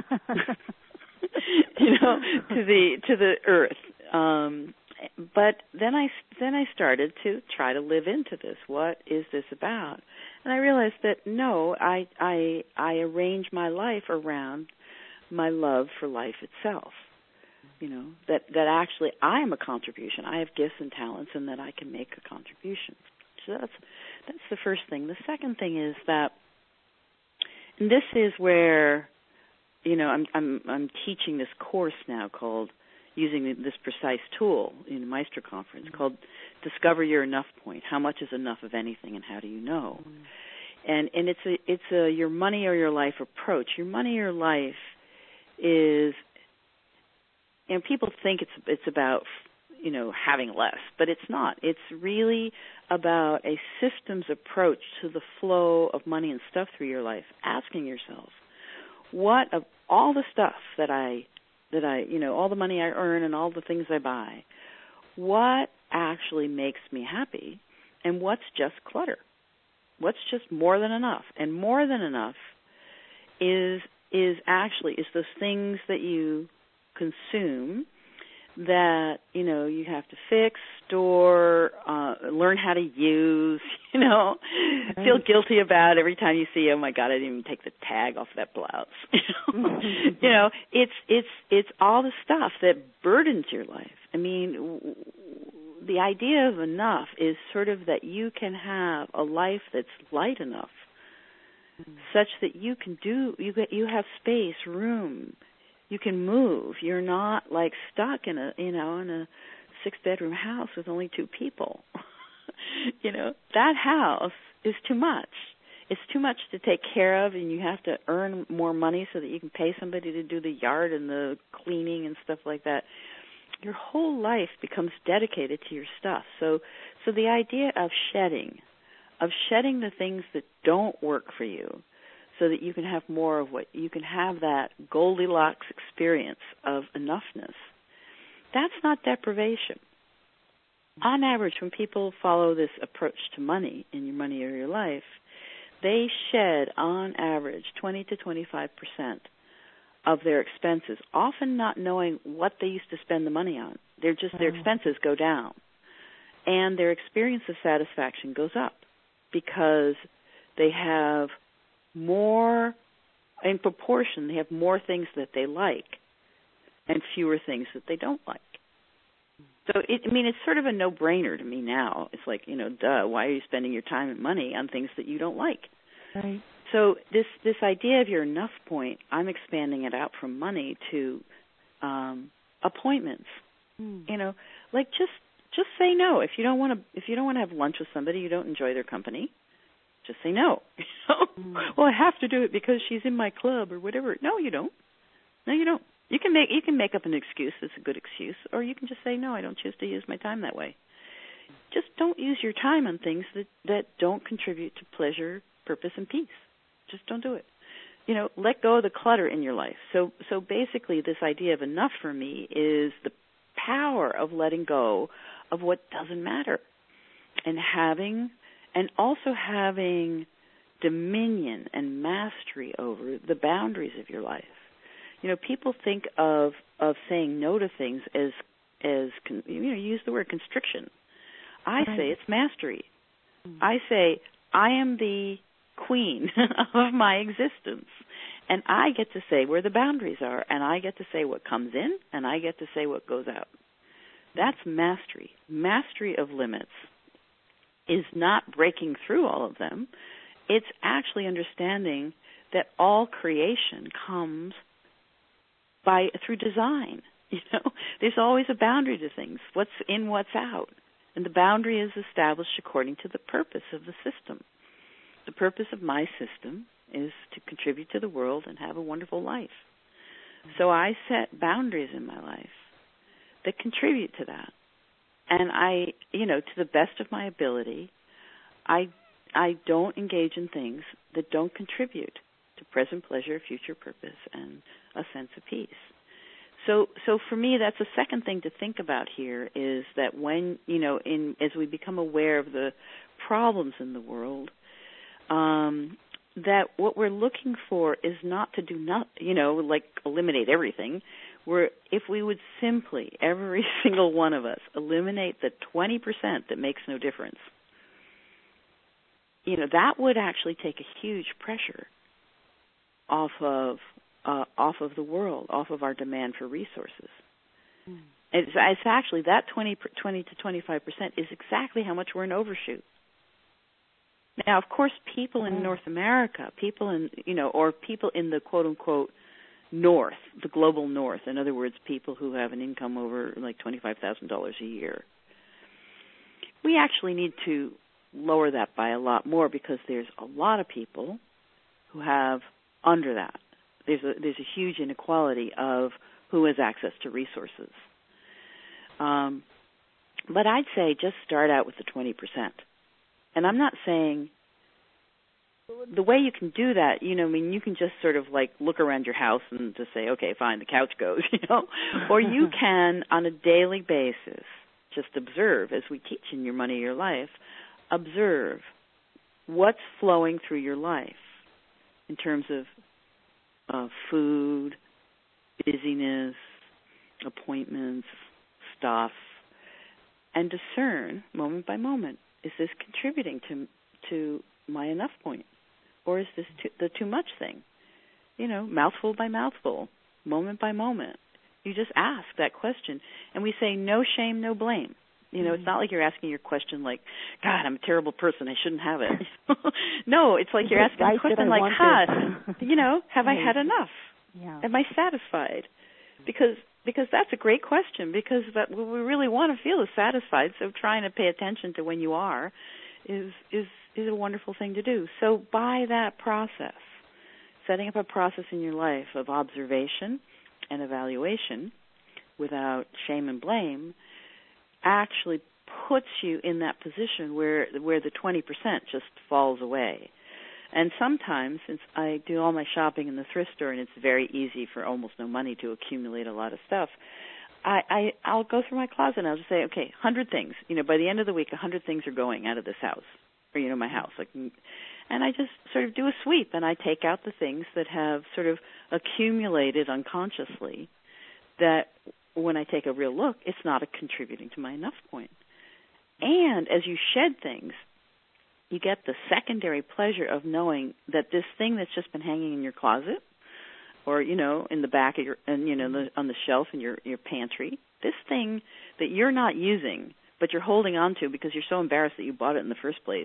to the earth. But then I started to try to live into this. What is this about? And I realized that no, I arrange my life around my love for life itself. That actually I am a contribution. I have gifts and talents, and that I can make a contribution. So that's the first thing. The second thing is that, and this is where, I'm teaching this course now called, using this precise tool in the Maestro Conference, called Discover Your Enough Point. How much is enough of anything, and how do you know? And it's a your money or your life approach. Your money or life is, people think it's about having less, but it's not. It's really about a systems approach to the flow of money and stuff through your life. Asking yourself, what of all the stuff that I all the money I earn and all the things I buy, what actually makes me happy, and what's just clutter? What's just more than enough? And more than enough is those things that you consume that, you have to fix, store, learn how to use, feel guilty about every time you see, oh my God, I didn't even take the tag off that blouse. It's all the stuff that burdens your life. I mean, the idea of enough is sort of that you can have a life that's light enough, such that you have space, room. You can move. You're not like stuck in a 6-bedroom house with only 2 people. That house is too much. It's too much to take care of, and you have to earn more money so that you can pay somebody to do the yard and the cleaning and stuff like that. Your whole life becomes dedicated to your stuff. So the idea of shedding the things that don't work for you, so that you can have more of what you can have, that Goldilocks experience of enoughness. That's not deprivation. On average, when people follow this approach to money, in your money or your life, they shed, on average, 20 to 25% of their expenses, often not knowing what they used to spend the money on. Their expenses go down, and their experience of satisfaction goes up because they have more, in proportion, they have more things that they like and fewer things that they don't like. So, it's sort of a no-brainer to me now. It's like, duh, why are you spending your time and money on things that you don't like? Right. So this idea of your enough point, I'm expanding it out from money to appointments. Like just say no. If you don't want to have lunch with somebody, you don't enjoy their company, just say no. Well, I have to do it because she's in my club or whatever. No, you don't. You can make up an excuse that's a good excuse, or you can just say no. I don't choose to use my time that way. Just don't use your time on things that don't contribute to pleasure, purpose, and peace. Just don't do it. let go of the clutter in your life. So basically this idea of enough for me is the power of letting go of what doesn't matter and also having dominion and mastery over the boundaries of your life. People think of saying no to things as use the word constriction. I say it's mastery. I say I am the queen of my existence, and I get to say where the boundaries are, and I get to say what comes in, and I get to say what goes out. That's mastery. Mastery of limits is not breaking through all of them. It's actually understanding that all creation comes through design. There's always a boundary to things. What's in, what's out. And the boundary is established according to the purpose of the system. The purpose of my system is to contribute to the world and have a wonderful life. So I set boundaries in my life that contribute to that. And I, to the best of my ability, I don't engage in things that don't contribute to present pleasure, future purpose, and a sense of peace. So for me, that's the second thing to think about here is that when, as we become aware of the problems in the world, that what we're looking for is not to do eliminate everything. If we would simply, every single one of us, eliminate the 20% that makes no difference, that would actually take a huge pressure off of the world, off of our demand for resources. Mm. It's actually that 20 to 25% is exactly how much we're in overshoot. Now, of course, people in North America, people in the quote unquote North, the global North, in other words, people who have an income over like $25,000 a year, we actually need to lower that by a lot more because there's a lot of people who have under that. There's a huge inequality of who has access to resources. But I'd say just start out with the 20%. And I'm not saying the way you can do that, you can just sort of like look around your house and just say, okay, fine, the couch goes, Or you can, on a daily basis, just observe, as we teach in Your Money, Your Life, observe what's flowing through your life in terms of food, busyness, appointments, stuff, and discern moment by moment, is this contributing to my enough point? Or is this the too much thing? Mouthful by mouthful, moment by moment. You just ask that question. And we say no shame, no blame. It's not like you're asking your question like, God, I'm a terrible person, I shouldn't have it. No, it's like you're asking a question like, have I had enough? Yeah. Am I satisfied? Because that's a great question, because we really want to feel satisfied, so trying to pay attention to when you are is a wonderful thing to do. So by that process, setting up a process in your life of observation and evaluation without shame and blame actually puts you in that position where the 20% just falls away. And sometimes, since I do all my shopping in the thrift store and it's very easy for almost no money to accumulate a lot of stuff, I'll go through my closet and I'll just say, okay, 100 things. By the end of the week, 100 things are going out of this house, or, my house. And I just sort of do a sweep and I take out the things that have sort of accumulated unconsciously that when I take a real look, it's not contributing to my enough point. And as you shed things, you get the secondary pleasure of knowing that this thing that's just been hanging in your closet or, in the back of on the shelf in your pantry, this thing that you're not using but you're holding on to because you're so embarrassed that you bought it in the first place,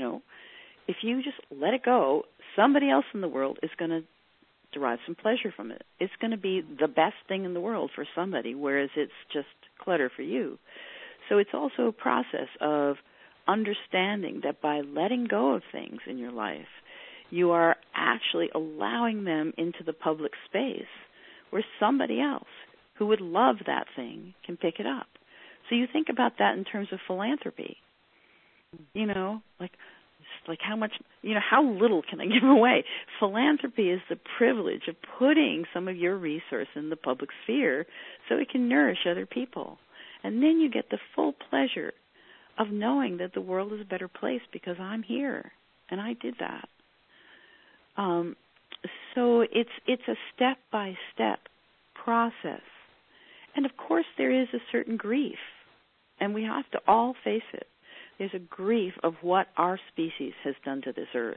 if you just let it go, somebody else in the world is going to derive some pleasure from it. It's going to be the best thing in the world for somebody, whereas it's just clutter for you. So it's also a process of understanding that by letting go of things in your life, you are actually allowing them into the public space where somebody else who would love that thing can pick it up. So you think about that in terms of philanthropy. Like It's like how little can I give away? Philanthropy is the privilege of putting some of your resource in the public sphere so it can nourish other people. And then you get the full pleasure of knowing that the world is a better place because I'm here and I did that. So it's a step-by-step process. And of course there is a certain grief, and we have to all face it. There's a grief of what our species has done to this earth.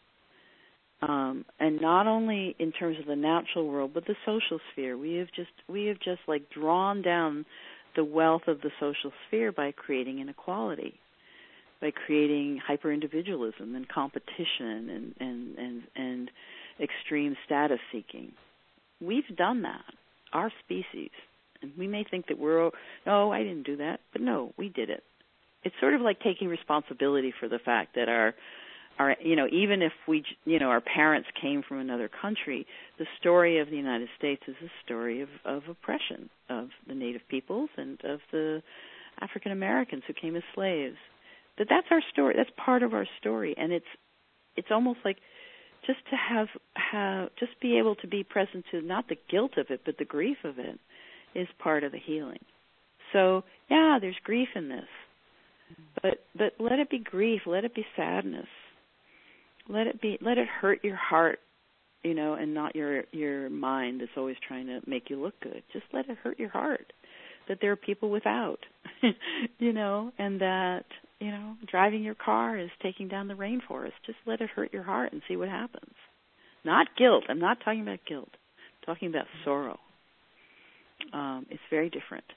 And not only in terms of the natural world, but the social sphere. We have just like drawn down the wealth of the social sphere by creating inequality, by creating hyper-individualism and competition and extreme status seeking. We've done that, our species. And we may think that I didn't do that, but no, we did it. It's sort of like taking responsibility for the fact that our even if our parents came from another country, the story of the United States is a story of oppression of the native peoples and of the African Americans who came as slaves. That's our story. That's part of our story, and it's almost like just to have just be able to be present to not the guilt of it, but the grief of it is part of the healing. So yeah, there's grief in this. But let it be grief, let it be sadness. Let it hurt your heart, and not your mind that's always trying to make you look good. Just let it hurt your heart that there are people without, and that, driving your car is taking down the rainforest. Just let it hurt your heart and see what happens. Not guilt. I'm not talking about guilt. I'm talking about sorrow. It's very different.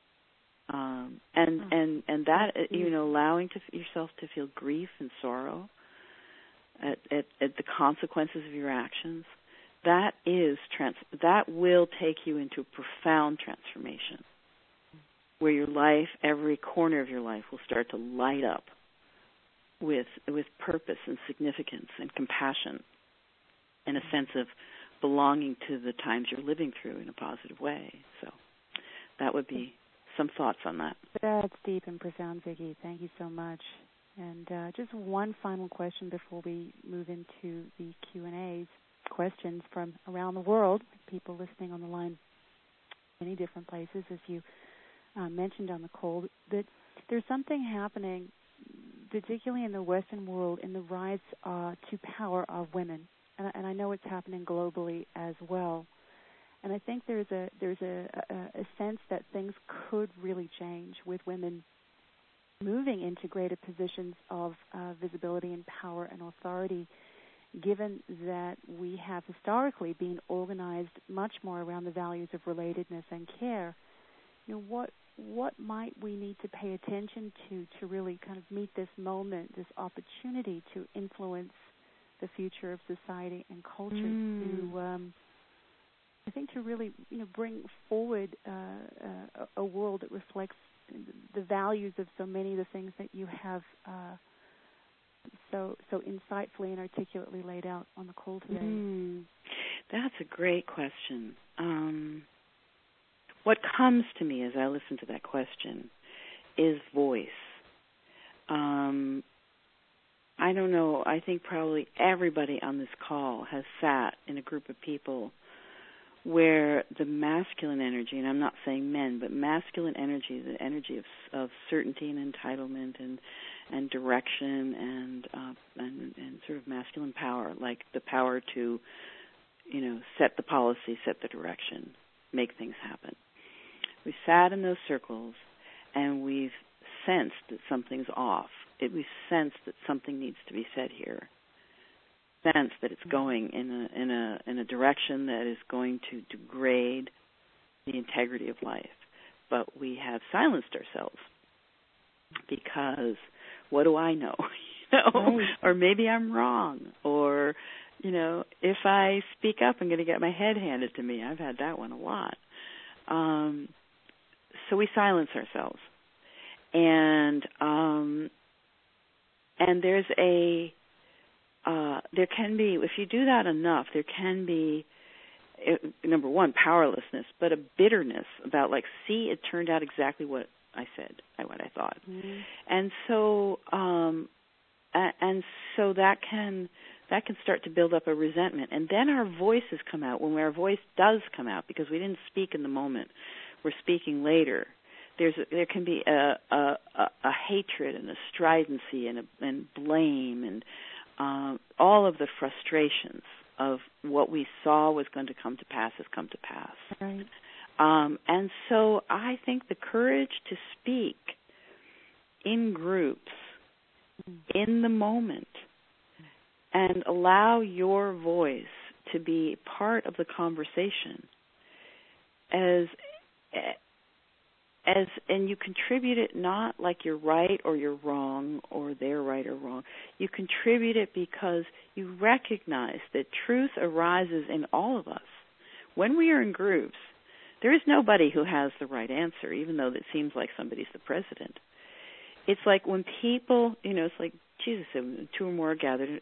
And that, allowing yourself to feel grief and sorrow at the consequences of your actions, that will take you into a profound transformation, where your life, every corner of your life, will start to light up with purpose and significance and compassion and a sense of belonging to the times you're living through in a positive way. So that would be some thoughts on that. That's deep and profound, Vicki. Thank you so much. And just one final question before we move into the Q&As. Questions from around the world, people listening on the line, many different places, as you mentioned on the call, that there's something happening, particularly in the Western world, in the rise to power of women. And I know it's happening globally as well. And I think there's a sense that things could really change with women moving into greater positions of visibility and power and authority, given that we have historically been organized much more around the values of relatedness and care. What might we need to pay attention to really kind of meet this moment, this opportunity to influence the future of society and culture, I think to really, bring forward a world that reflects the values of so many of the things that you have so insightfully and articulately laid out on the call today? That's a great question. What comes to me as I listen to that question is voice. I don't know. I think probably everybody on this call has sat in a group of people where the masculine energy, and I'm not saying men, but masculine energy, the energy of certainty and entitlement and direction and sort of masculine power, like the power to, set the policy, set the direction, make things happen. We sat in those circles and we've sensed that something's off. We've sensed that something needs to be said here. Sense that it's going in a direction that is going to degrade the integrity of life. But we have silenced ourselves because what do I know? Right. Or maybe I'm wrong. Or, if I speak up, I'm going to get my head handed to me. I've had that one a lot. So we silence ourselves. And there's there can be, if you do that enough, there can be, number one, powerlessness, but a bitterness about it turned out exactly what I said, what I thought. Mm-hmm. And so and so that can start to build up a resentment, and then our voices come out. When our voice does come out, because we didn't speak in the moment, we're speaking later. There can be a hatred and a stridency and blame and all of the frustrations of what we saw was going to come to pass has come to pass. Right. And so I think the courage to speak in groups, in the moment, and allow your voice to be part of the conversation and you contribute it not like you're right or you're wrong or they're right or wrong. You contribute it because you recognize that truth arises in all of us. When we are in groups, there is nobody who has the right answer, even though it seems like somebody's the president. It's like when people, it's like Jesus said, 2 or more are gathered.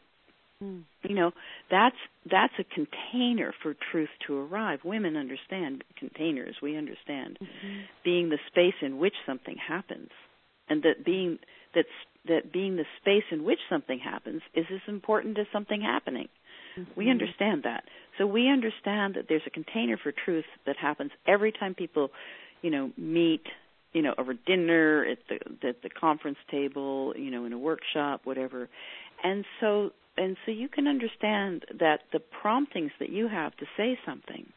That's a container for truth to arrive. Women understand containers. We understand being the space in which something happens, and that being the space in which something happens is as important as something happening. We understand that. So we understand that there's a container for truth that happens every time people, meet, over dinner, at the conference table, in a workshop, whatever. And so you can understand that the promptings that you have to say something,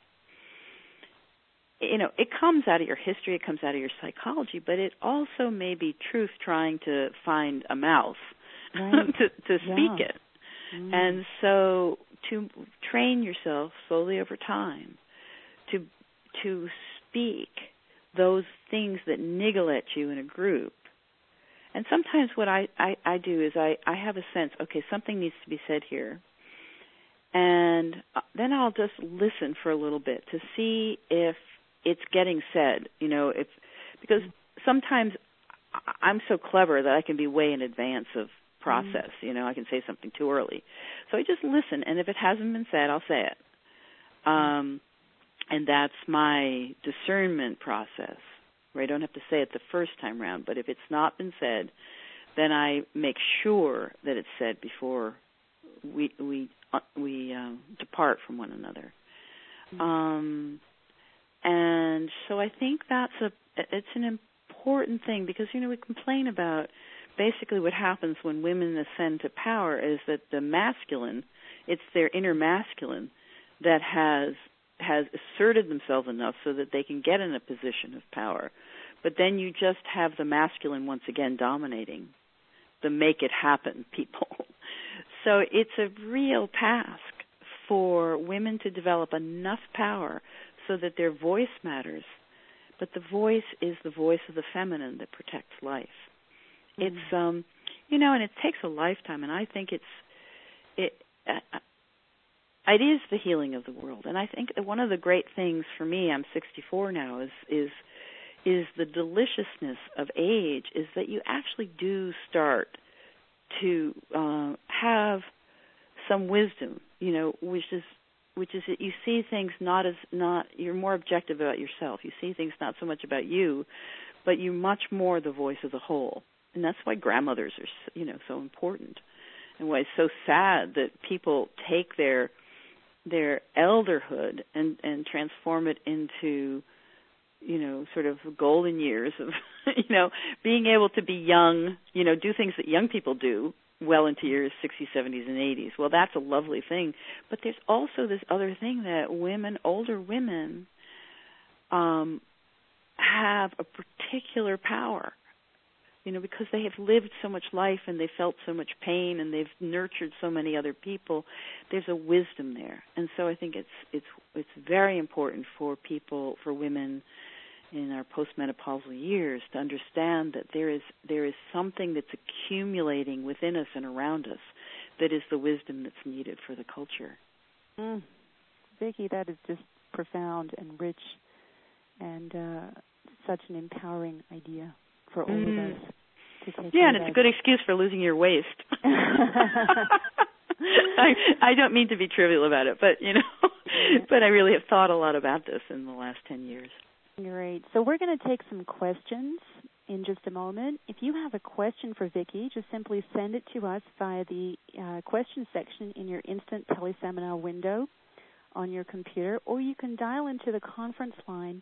it comes out of your history, it comes out of your psychology, but it also may be truth trying to find a mouth to speak it. And so to train yourself slowly over time to speak those things that niggle at you in a group. And sometimes what I do is I have a sense, okay, something needs to be said here. And then I'll just listen for a little bit to see if it's getting said, because sometimes I'm so clever that I can be way in advance of process. I can say something too early. So I just listen, and if it hasn't been said, I'll say it. And that's my discernment process, where I don't have to say it the first time round. But if it's not been said, then I make sure that it's said before we depart from one another. And so I think it's an important thing, because we complain about basically what happens when women ascend to power is that the masculine, it's their inner masculine that has asserted themselves enough so that they can get in a position of power. But then you just have the masculine once again dominating the make it happen people. So it's a real task for women to develop enough power so that their voice matters. But the voice is the voice of the feminine that protects life. It's and it takes a lifetime, and I think it is the healing of the world. And I think that one of the great things for me, I'm 64 now, is the deliciousness of age, is that you actually do start to have some wisdom, which is that you see things you're more objective about yourself. You see things not so much about you, but you're much more the voice of the whole. And that's why grandmothers are, so important, and why it's so sad that people take their elderhood and transform it into, sort of golden years of, being able to be young, do things that young people do well into your 60s, 70s, and 80s. Well, that's a lovely thing. But there's also this other thing that older women, have a particular power. Because they have lived so much life and they've felt so much pain and they've nurtured so many other people. There's a wisdom there, and so I think it's very important for women in our postmenopausal years to understand that there is something that's accumulating within us and around us that is the wisdom that's needed for the culture. Vicki, that is just profound and rich, and such an empowering idea for all of us. And it's a good excuse for losing your waist. I don't mean to be trivial about it, but but I really have thought a lot about this in the last 10 years. Great. So we're going to take some questions, in just a moment. If you have a question for Vicki, just simply send it to us via the question section in your instant teleseminar window on your computer, or you can dial into the conference line.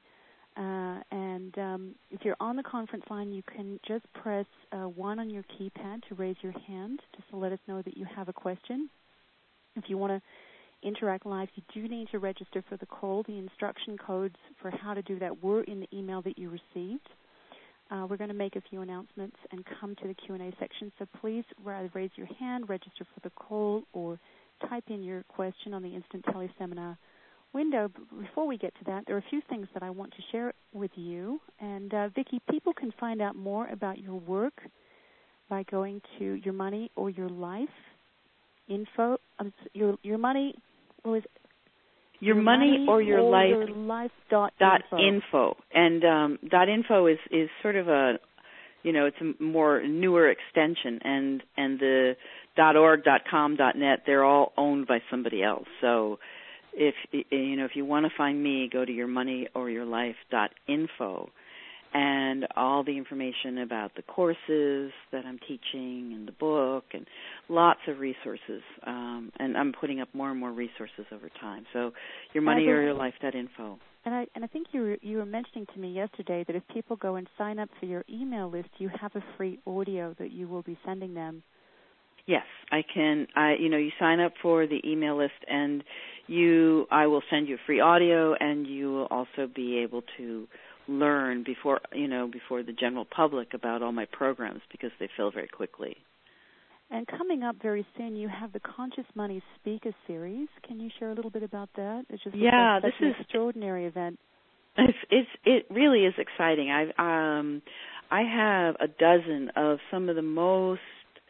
If you're on the conference line, you can just press 1 on your keypad to raise your hand, just to let us know that you have a question. If you want to interact live, you do need to register for the call. The instruction codes for how to do that were in the email that you received. We're going to make a few announcements and come to the Q&A section, so please either raise your hand, register for the call, or type in your question on the Instant Teleseminar window. But before we get to that, there are a few things that I want to share with you. And, Vicki, people can find out more about your work by going to Your Money or Your Life info. Your Money was Your Money or Your Life dot info. And .info is sort of a, it's a more newer extension, and the .org, .com, .net, they're all owned by somebody else. So if you want to find me, go to yourmoneyoryourlife.info, and all the information about the courses that I'm teaching and the book and lots of resources. And I'm putting up more and more resources over time. So yourmoneyoryourlife.info. And I think you were mentioning to me yesterday that if people go and sign up for your email list, you have a free audio that you will be sending them. Yes, I can. You sign up for the email list, and I will send you a free audio, and you will also be able to learn before the general public about all my programs, because they fill very quickly. And coming up very soon, you have the Conscious Money Speaker Series. Can you share a little bit about that? It's just this is an extraordinary event. It really is exciting. I have a dozen of some of the most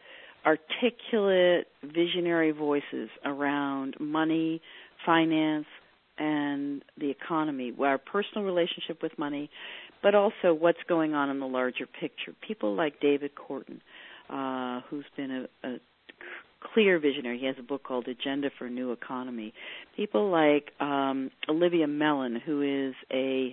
articulate, visionary voices around money, finance, and the economy, our personal relationship with money, but also what's going on in the larger picture. People like David Korten, who's been a clear visionary. He has a book called Agenda for a New Economy. People like Olivia Mellon, who is a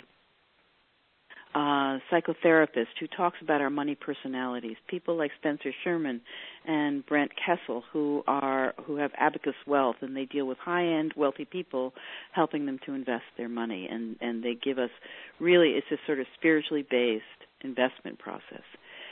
psychotherapist who talks about our money personalities. People like Spencer Sherman and Brent Kessel, who have Abacus Wealth, and they deal with high-end wealthy people, helping them to invest their money. And they give us it's a sort of spiritually based investment process.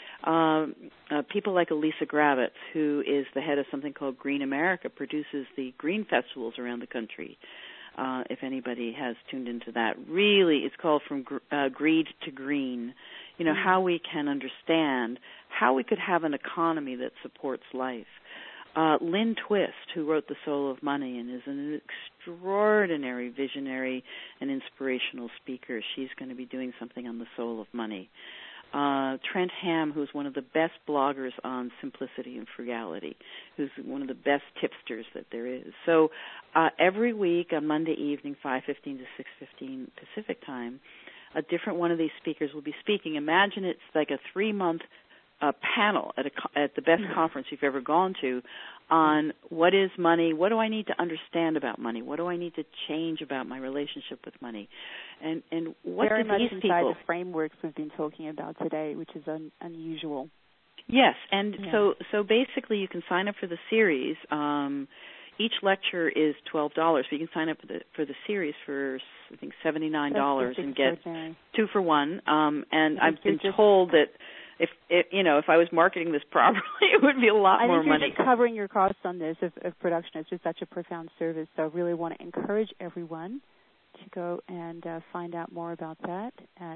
People like Elisa Gravitz, who is the head of something called Green America, produces the green festivals around the country. If anybody has tuned into that. Really, it's called From Greed to Green, how we can understand how we could have an economy that supports life. Lynn Twist, who wrote The Soul of Money and is an extraordinary visionary and inspirational speaker. She's going to be doing something on the soul of money. Trent Ham, who's one of the best bloggers on simplicity and frugality, who's one of the best tipsters that there is. So every week on Monday evening, 5:15 to 6:15 Pacific time, a different one of these speakers will be speaking. Imagine it's like a 3-month panel at the best conference you've ever gone to on what is money, what do I need to understand about money, what do I need to change about my relationship with money, and what very do much these inside people... the frameworks we've been talking about today, which is unusual. Yes, and so basically you can sign up for the series. Each lecture is $12, but you can sign up for the series for, I think, $79 and get 2 for 1. And I've been told that if I was marketing this properly, it would be a lot more money. I think you're just covering your costs on this of production. It's just such a profound service. So I really want to encourage everyone to go and find out more about that at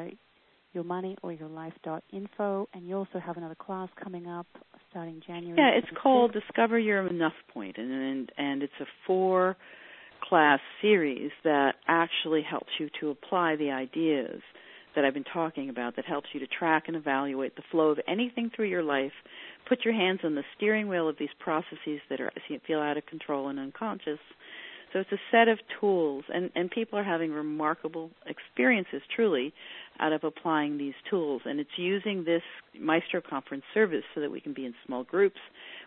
yourmoneyoryourlife.info. And you also have another class coming up starting January. Yeah, it's called Discover Your Enough Point, and it's a 4-class series that actually helps you to apply the ideas that I've been talking about, that helps you to track and evaluate the flow of anything through your life, put your hands on the steering wheel of these processes that feel out of control and unconscious. So it's a set of tools, and people are having remarkable experiences, truly, out of applying these tools. And it's using this Maestro Conference service so that we can be in small groups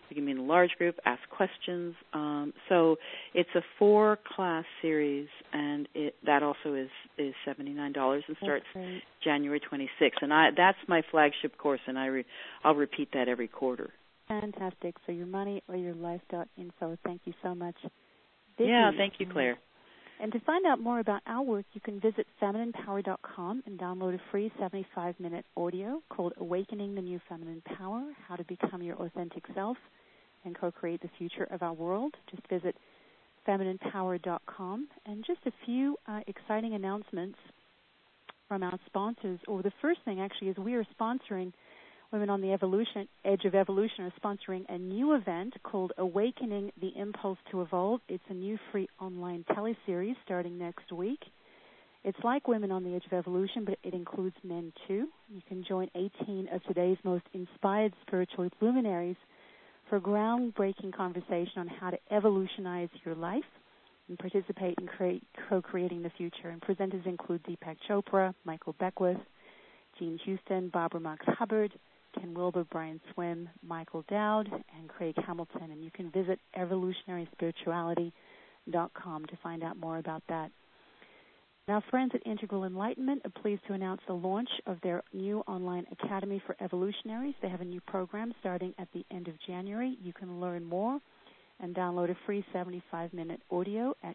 You can be in a large group, ask questions. So it's a 4-class series, and that also is $79 and starts January 26th. And that's my flagship course, and I'll repeat that every quarter. Fantastic. So yourmoneyorlife.info. Thank you so much, Vicki. Yeah, thank you, Claire. And to find out more about our work, you can visit femininepower.com and download a free 75-minute audio called Awakening the New Feminine Power, How to Become Your Authentic Self and Co-Create the Future of Our World. Just visit femininepower.com. And just a few exciting announcements from our sponsors. Or the first thing, actually, is we are sponsoring Women on the Edge of Evolution are sponsoring a new event called Awakening the Impulse to Evolve. It's a new free online teleseries starting next week. It's like Women on the Edge of Evolution, but it includes men too. You can join 18 of today's most inspired spiritual luminaries for a groundbreaking conversation on how to evolutionize your life and participate in co-creating the future. And presenters include Deepak Chopra, Michael Beckwith, Jean Houston, Barbara Marx Hubbard, Ken Wilber, Brian Swim, Michael Dowd, and Craig Hamilton. And you can visit evolutionaryspirituality.com to find out more about that. Now, friends at Integral Enlightenment are pleased to announce the launch of their new online academy for evolutionaries. They have a new program starting at the end of January. You can learn more and download a free 75-minute audio at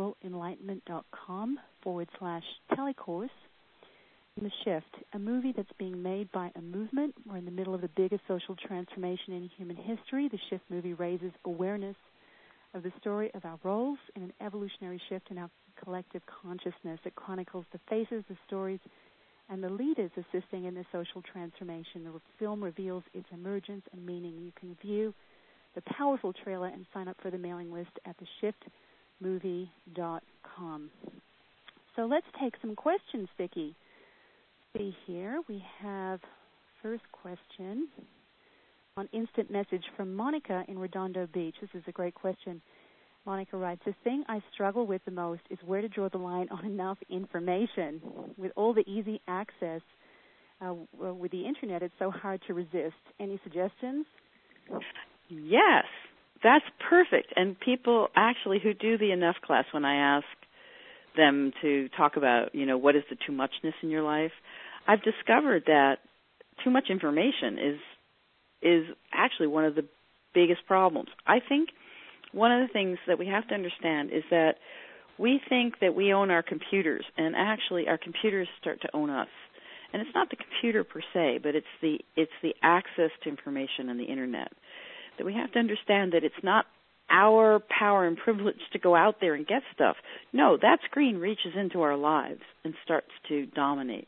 integralenlightenment.com/telecourse. The Shift, a movie that's being made by a movement. We're in the middle of the biggest social transformation in human history. The Shift movie raises awareness of the story of our roles in an evolutionary shift in our collective consciousness. It chronicles the faces, the stories, and the leaders assisting in this social transformation. The film reveals its emergence and meaning. You can view the powerful trailer and sign up for the mailing list at theshiftmovie.com. So let's take some questions, Vicki. See here, we have first question on instant message from Monica in Redondo Beach. This is a great question. Monica writes, the thing I struggle with the most is where to draw the line on enough information. With all the easy access with the Internet, it's so hard to resist. Any suggestions? Yes, that's perfect. And people actually who do the Enough class, when I ask them to talk about, what is the too muchness in your life, I've discovered that too much information is actually one of the biggest problems. I think one of the things that we have to understand is that we think that we own our computers, and actually our computers start to own us. And it's not the computer per se, but it's the access to information and the Internet. That we have to understand that it's not our power and privilege to go out there and get stuff. No, that screen reaches into our lives and starts to dominate.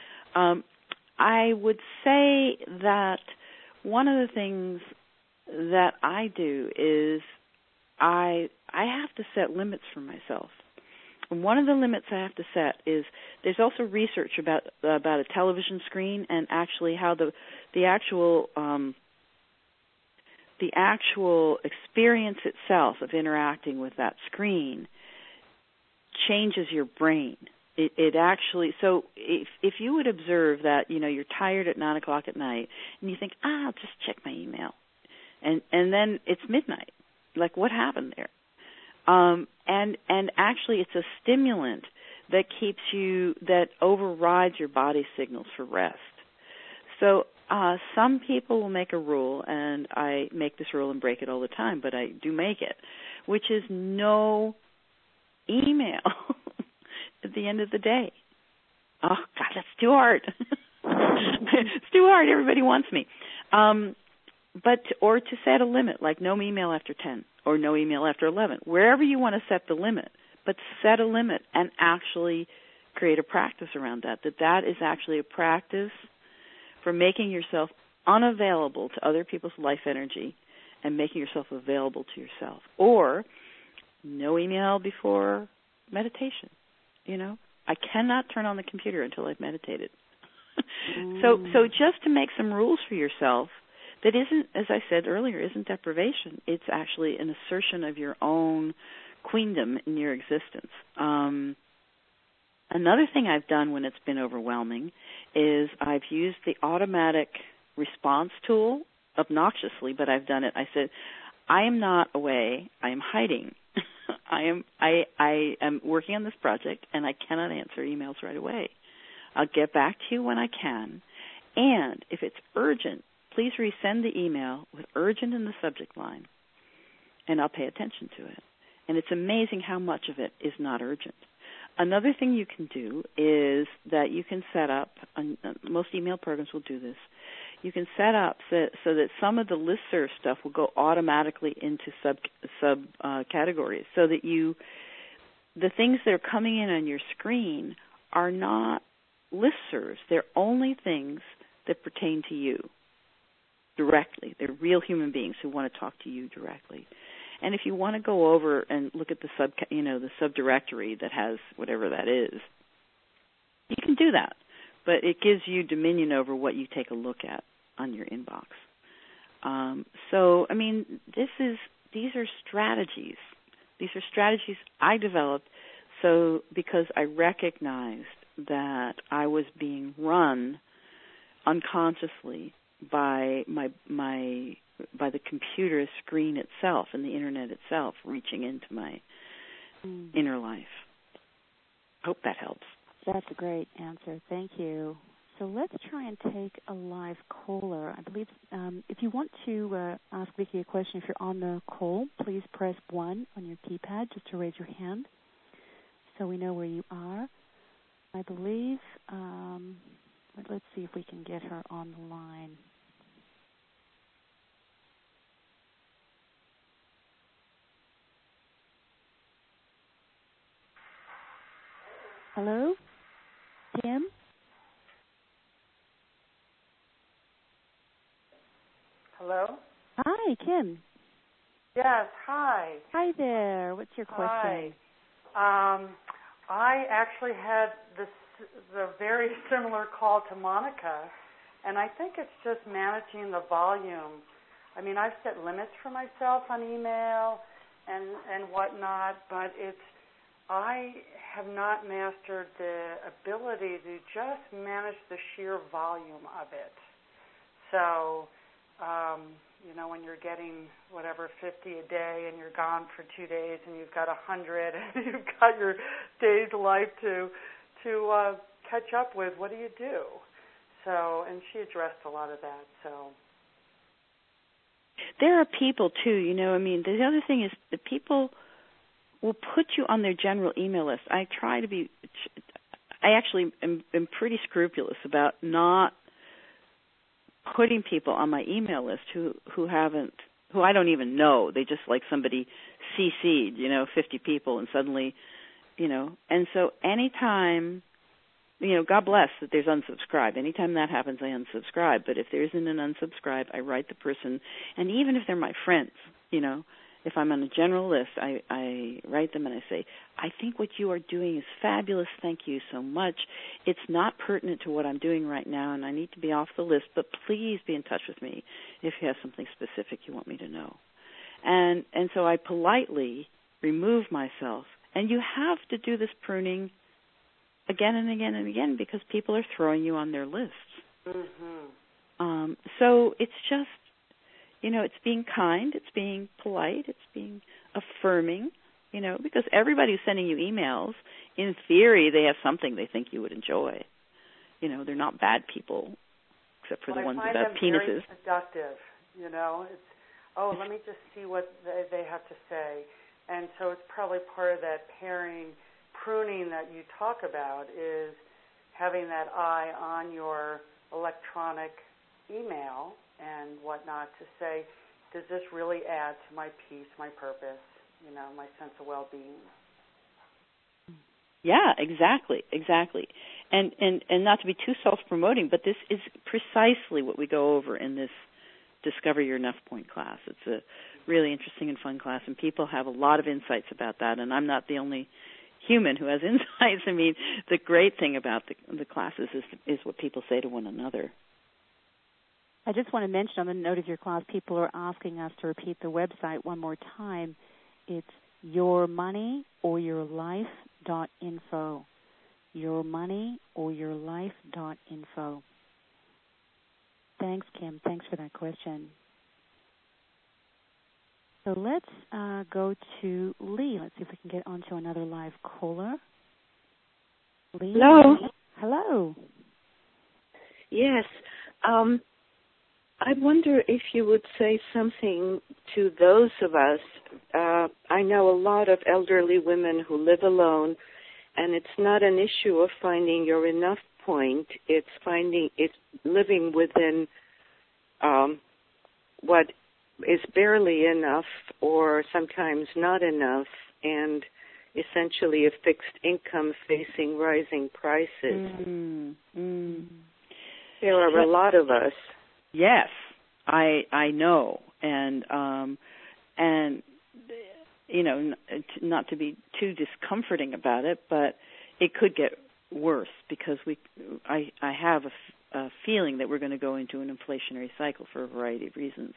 I would say that one of the things that I do is I have to set limits for myself. And one of the limits I have to set is there's also research about a television screen and actually how the actual experience itself of interacting with that screen changes your brain. It actually, so if you would observe that, you're tired at 9 o'clock at night and you think, I'll just check my email. And then it's midnight. Like, what happened there? And actually it's a stimulant that that overrides your body signals for rest. So some people will make a rule, and I make this rule and break it all the time, but I do make it, which is no email at the end of the day. Oh, God, that's too hard. It's too hard. Everybody wants me. Or to set a limit, like no email after 10 or no email after 11, wherever you want to set the limit, but set a limit and actually create a practice around that. That is actually a practice for making yourself unavailable to other people's life energy and making yourself available to yourself. Or no email before meditation. I cannot turn on the computer until I've meditated. So just to make some rules for yourself that isn't, as I said earlier, isn't deprivation. It's actually an assertion of your own queendom in your existence. Another thing I've done when it's been overwhelming is I've used the automatic response tool obnoxiously, but I've done it. I said, I am not away. I am hiding. I am working on this project, and I cannot answer emails right away. I'll get back to you when I can. And if it's urgent, please resend the email with urgent in the subject line, and I'll pay attention to it. And it's amazing how much of it is not urgent. Another thing you can do is that you can set up, most email programs will do this, you can set up so that some of the listserv stuff will go automatically into sub categories, so that the things that are coming in on your screen are not listservs. They're only things that pertain to you directly. They're real human beings who want to talk to you directly. And if you want to go over and look at the subdirectory that has whatever that is, you can do that. But it gives you dominion over what you take a look at on your inbox. So, I mean, these are strategies. These are strategies I developed because I recognized that I was being run unconsciously by the computer screen itself and the internet itself reaching into my inner life. Hope that helps. That's a great answer. Thank you. So let's try and take a live caller. I believe if you want to ask Vicki a question, if you're on the call, please press 1 on your keypad just to raise your hand so we know where you are. I believe, let's see if we can get her on the line. Hello? Kim? Hello? Hi, Kim. Yes, hi. Hi there. What's your question? Hi. I actually had the very similar call to Monica, and I think it's just managing the volume. I mean, I've set limits for myself on email and whatnot, but I have not mastered the ability to just manage the sheer volume of it. So, when you're getting whatever 50 a day and you're gone for 2 days and you've got 100 and you've got your day's life to catch up with, what do you do? So, and she addressed a lot of that. So there are people too. The other thing is that people will put you on their general email list. I actually am pretty scrupulous about not putting people on my email list who I don't even know. They just like somebody CC'd, 50 people, and suddenly, and so anytime, God bless that there's unsubscribe. Anytime that happens, I unsubscribe. But if there isn't an unsubscribe, I write the person, and even if they're my friends, if I'm on a general list, I write them and I say, I think what you are doing is fabulous. Thank you so much. It's not pertinent to what I'm doing right now, and I need to be off the list, but please be in touch with me if you have something specific you want me to know. And so I politely remove myself. And you have to do this pruning again and again and again because people are throwing you on their lists. Mm-hmm. So it's just, it's being kind, it's being polite, it's being affirming, because everybody who's sending you emails, in theory, they have something they think you would enjoy. They're not bad people, except for the ones about penises. Very seductive, It's, let me just see what they have to say. And so it's probably part of that pruning that you talk about is having that eye on your electronic email and whatnot to say, does this really add to my peace, my purpose, my sense of well-being? Yeah, exactly. And not to be too self-promoting, but this is precisely what we go over in this Discover Your Enough Point class. It's a really interesting and fun class, and people have a lot of insights about that, and I'm not the only human who has insights. I mean, the great thing about the classes is what people say to one another. I just want to mention on the note of your class, people are asking us to repeat the website one more time. It's yourmoneyoryourlife.info. Yourmoneyoryourlife.info. Thanks, Kim. Thanks for that question. So let's go to Lee. Let's see if we can get onto another live caller. Lee? Hello. Hello. Yes. I wonder if you would say something to those of us. I know a lot of elderly women who live alone, and it's not an issue of finding your enough point. It's living within what is barely enough or sometimes not enough, and essentially a fixed income facing rising prices. There are a lot of us. Yes, I know, and you know, not to be too discomforting about it, but it could get worse because I have a feeling that we're going to go into an inflationary cycle for a variety of reasons.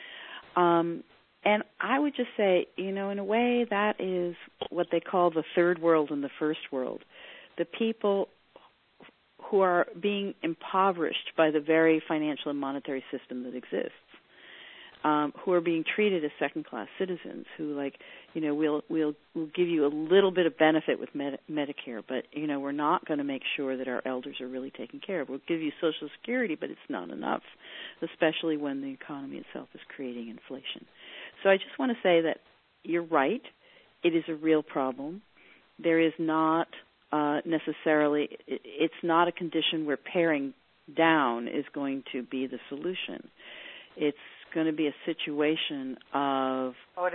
And I would just say, you know, in a way, that is what they call the third world and the first world. The people who are being impoverished by the very financial and monetary system that exists, who are being treated as second-class citizens, who, like, you know, we'll give you a little bit of benefit with Medicare, but, you know, we're not going to make sure that our elders are really taken care of. We'll give you Social Security, but it's not enough, especially when the economy itself is creating inflation. So I just want to say that you're right. It is a real problem. There is not necessarily, it's not a condition where paring down is going to be the solution. It's going to be a situation of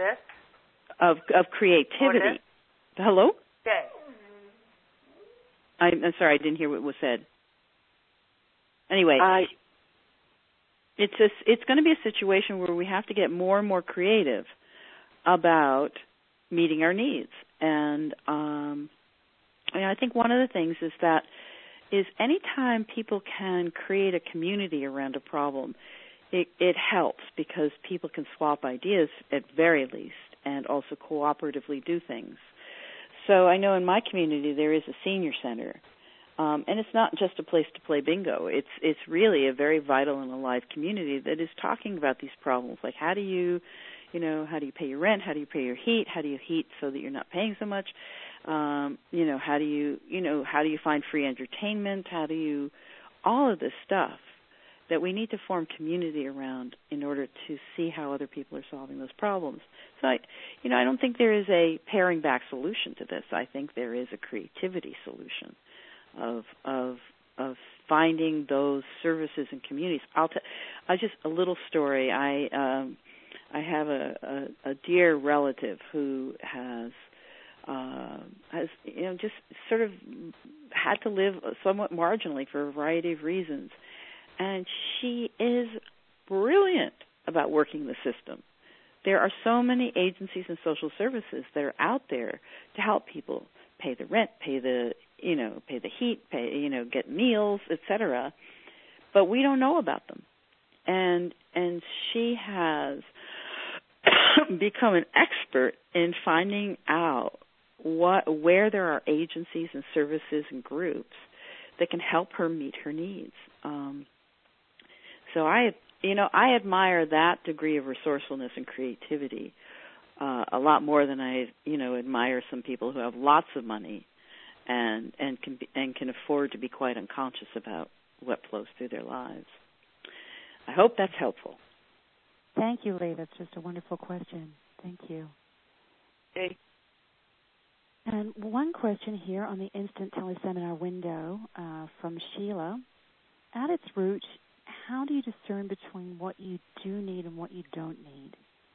creativity. Hello? Okay. I'm sorry, I didn't hear what was said. Anyway, it's going to be a situation where we have to get more and more creative about meeting our needs. And I think one of the things is anytime people can create a community around a problem, it helps because people can swap ideas at very least and also cooperatively do things. So I know in my community there is a senior center, and it's not just a place to play bingo. It's really a very vital and alive community that is talking about these problems, like how do you pay your rent, how do you pay your heat, how do you heat so that you're not paying so much, how do you find free entertainment, all of this stuff that we need to form community around in order to see how other people are solving those problems. So I don't think there is a paring back solution to this. I think there is a creativity solution of finding those services and communities. Just a little story. I have a dear relative who has just sort of had to live somewhat marginally for a variety of reasons. And she is brilliant about working the system. There are so many agencies and social services that are out there to help people pay the rent, pay the heat, get meals, etc. But we don't know about them. And she has become an expert in finding out where there are agencies and services and groups that can help her meet her needs. So I admire that degree of resourcefulness and creativity a lot more than I admire some people who have lots of money and can afford to be quite unconscious about what flows through their lives. I hope that's helpful. Thank you, Lee. That's just a wonderful question. Thank you. Okay. And one question here on the instant teleseminar window from Sheila. At its root, how do you discern between what you do need and what you don't need?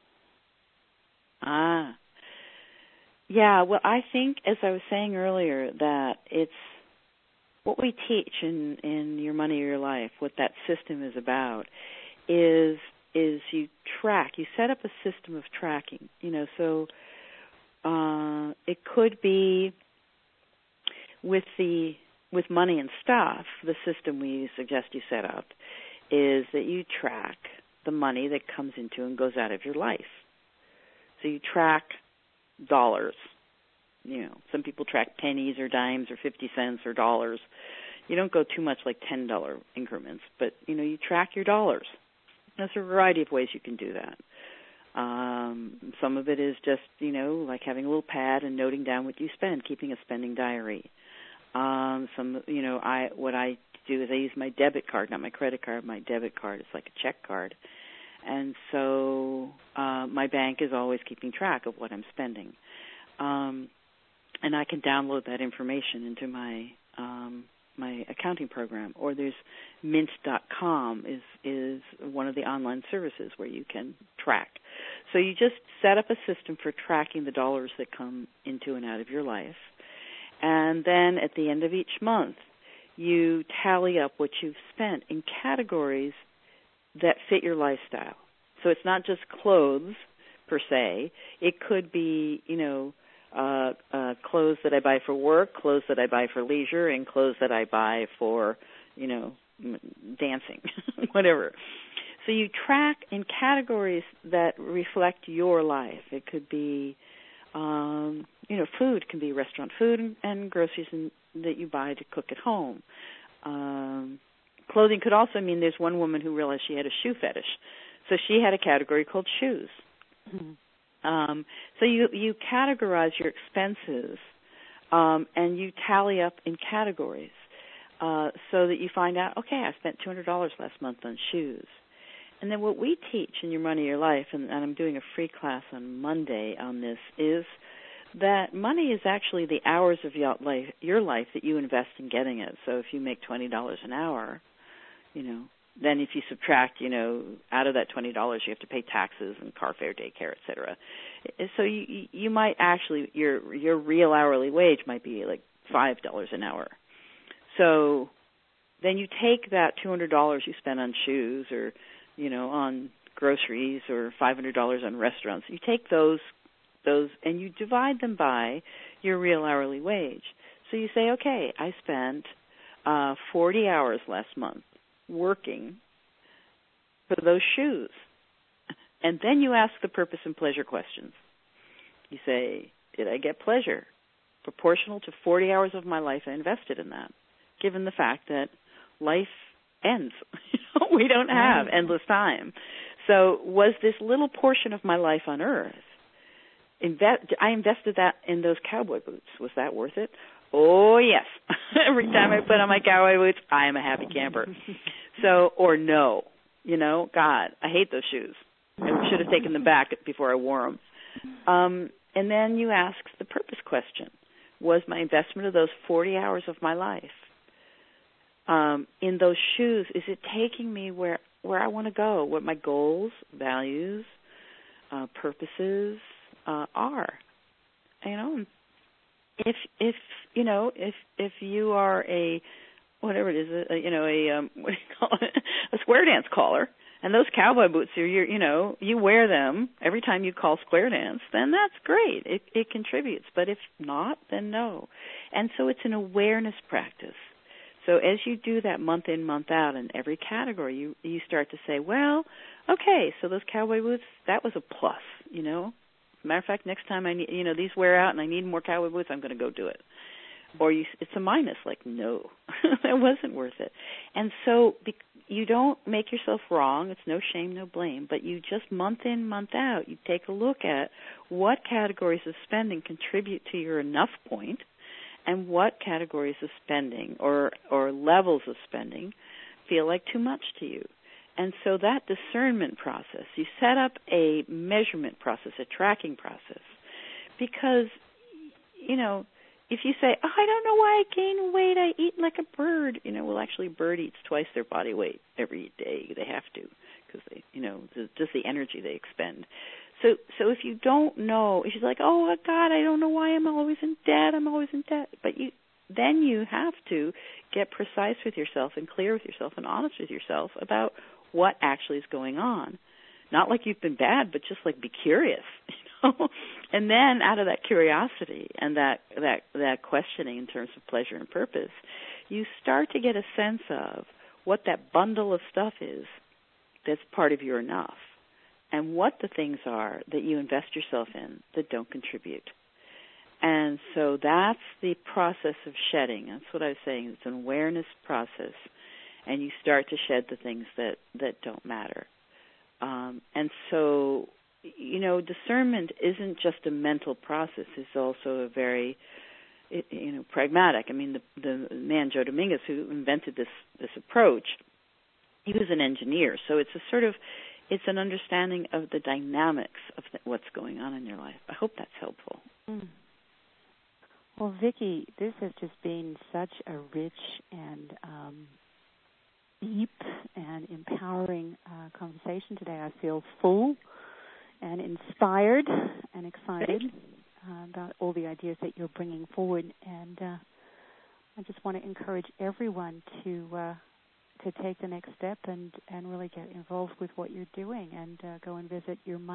Yeah, well, I think, as I was saying earlier, that it's what we teach in Your Money or Your Life, what that system is about, is you track, you set up a system of tracking, so it could be with money and stuff, the system we suggest you set up is that you track the money that comes into and goes out of your life. So you track dollars. Some people track pennies or dimes or 50 cents or dollars. You don't go too much like $10 increments, but, you track your dollars. There's a variety of ways you can do that. Some of it is just, like having a little pad and noting down what you spend, keeping a spending diary. What I do is I use my debit card, not my credit card. My debit card is like a check card. And so my bank is always keeping track of what I'm spending. And I can download that information into my accounting program. Or there's Mint.com is one of the online services where you can track. So you just set up a system for tracking the dollars that come into and out of your life. And then at the end of each month, you tally up what you've spent in categories that fit your lifestyle. So it's not just clothes per se. It could be, clothes that I buy for work, clothes that I buy for leisure, and clothes that I buy for, dancing, whatever. So you track in categories that reflect your life. It could be, food can be restaurant food and groceries that you buy to cook at home. Clothing could also mean there's one woman who realized she had a shoe fetish. So she had a category called shoes. Mm-hmm. So you categorize your expenses and you tally up in categories so that you find out, okay, I spent $200 last month on shoes. And then what we teach in Your Money, Your Life, and I'm doing a free class on Monday on this, is that money is actually the hours of your life that you invest in getting it. So if you make $20 an hour, then if you subtract, out of that $20, you have to pay taxes and car fare, daycare, et cetera. So you might actually, your real hourly wage might be like $5 an hour. So then you take that $200 you spend on shoes or, on groceries or $500 on restaurants. You take those and you divide them by your real hourly wage. So you say, okay, I spent 40 hours last month working for those shoes. And then you ask the purpose and pleasure questions. You say, did I get pleasure proportional to 40 hours of my life I invested in that, given the fact that life ends. We don't have endless time. So was this little portion of my life on earth, I invested that in those cowboy boots. Was that worth it? Oh, yes. Every time I put on my cowboy boots, I am a happy camper. So, or no, God, I hate those shoes. I should have taken them back before I wore them. And then you ask the purpose question. Was my investment of those 40 hours of my life in those shoes, is it taking me where I want to go, what my goals, values, purposes are? If you are a whatever it is, what do you call it, a square dance caller, and those cowboy boots are you wear them every time you call square dance, then that's great. It contributes. But if not, then no. And so it's an awareness practice. So as you do that month in, month out in every category, you start to say, well, okay, so those cowboy boots, that was a plus, As a matter of fact, next time I need, these wear out and I need more cowboy boots, I'm going to go do it. Or it's a minus, like, no, that wasn't worth it. And so you don't make yourself wrong. It's no shame, no blame. But you just month in, month out, you take a look at what categories of spending contribute to your enough point and what categories of spending or levels of spending feel like too much to you. And so that discernment process, you set up a measurement process, a tracking process, because, if you say, oh, I don't know why I gain weight, I eat like a bird, actually a bird eats twice their body weight every day. They have to, because they, just the energy they expend. So if you don't know, if you're like, oh, God, I don't know why I'm always in debt, But then you have to get precise with yourself and clear with yourself and honest with yourself about what actually is going on. Not like you've been bad, but just like be curious, And then out of that curiosity and that questioning in terms of pleasure and purpose, you start to get a sense of what that bundle of stuff is that's part of your enough, and what the things are that you invest yourself in that don't contribute. And so that's the process of shedding. That's what I was saying. It's an awareness process, and you start to shed the things that don't matter. And so discernment isn't just a mental process. It's also a very, pragmatic. I mean, the man, Joe Dominguez, who invented this approach, he was an engineer. So it's it's an understanding of the dynamics of what's going on in your life. I hope that's helpful. Mm. Well, Vicki, this has just been such a rich and deep and empowering conversation today. I feel full and inspired and excited about all the ideas that you're bringing forward. And I just want to encourage everyone to take the next step and really get involved with what you're doing, and go and visit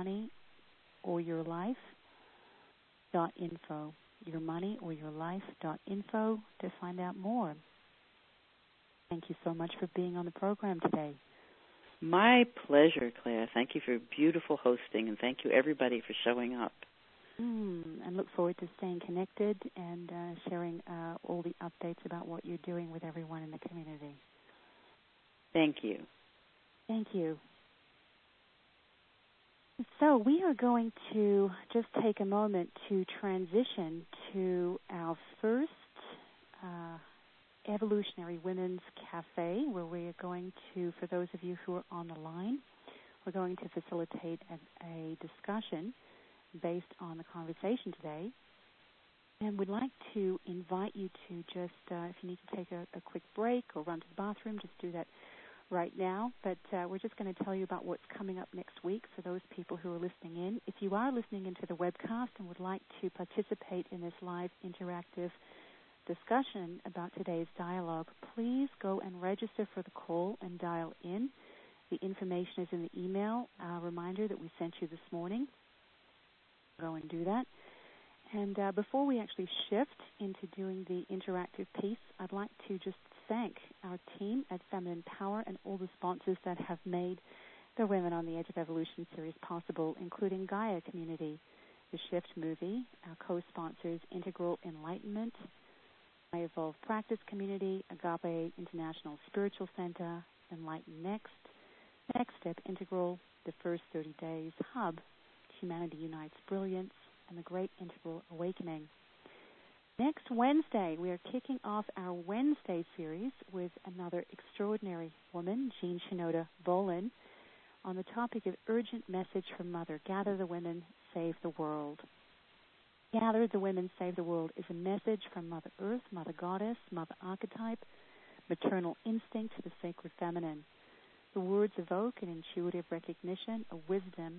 yourmoneyOryourlife.info. yourmoneyOryourlife.info to find out more. Thank you so much for being on the program today. My pleasure, Claire. Thank you for beautiful hosting, and thank you, everybody, for showing up. And look forward to staying connected and sharing all the updates about what you're doing with everyone in the community. Thank you. Thank you. So we are going to just take a moment to transition to our first Evolutionary Women's Cafe, where we are going to, for those of you who are on the line, we're going to facilitate a discussion based on the conversation today. And we'd like to invite you to just, if you need to take a quick break or run to the bathroom, just do that right now. But we're just going to tell you about what's coming up next week for those people who are listening in. If you are listening into the webcast and would like to participate in this live interactive discussion about today's dialogue, please go and register for the call and dial in. The information is in the email reminder that we sent you this morning. Go and do that. And before we actually shift into doing the interactive piece, I'd like to just thank our team at Feminine Power and all the sponsors that have made the Women on the Edge of Evolution series possible, including Gaia Community, the Shift Movie, our co-sponsors Integral Enlightenment, My Evolved Practice Community, Agape International Spiritual Center, Enlighten Next, Next Step Integral, the First 30 Days Hub, Humanity Unites Brilliance, and the Great Integral Awakening. Next Wednesday, we are kicking off our Wednesday series with another extraordinary woman, Jean Shinoda Bolen, on the topic of Urgent Message from Mother, Gather the Women, Save the World. Gather the Women, Save the World is a message from Mother Earth, Mother Goddess, Mother Archetype, maternal instinct to the sacred feminine. The words evoke an intuitive recognition, a wisdom.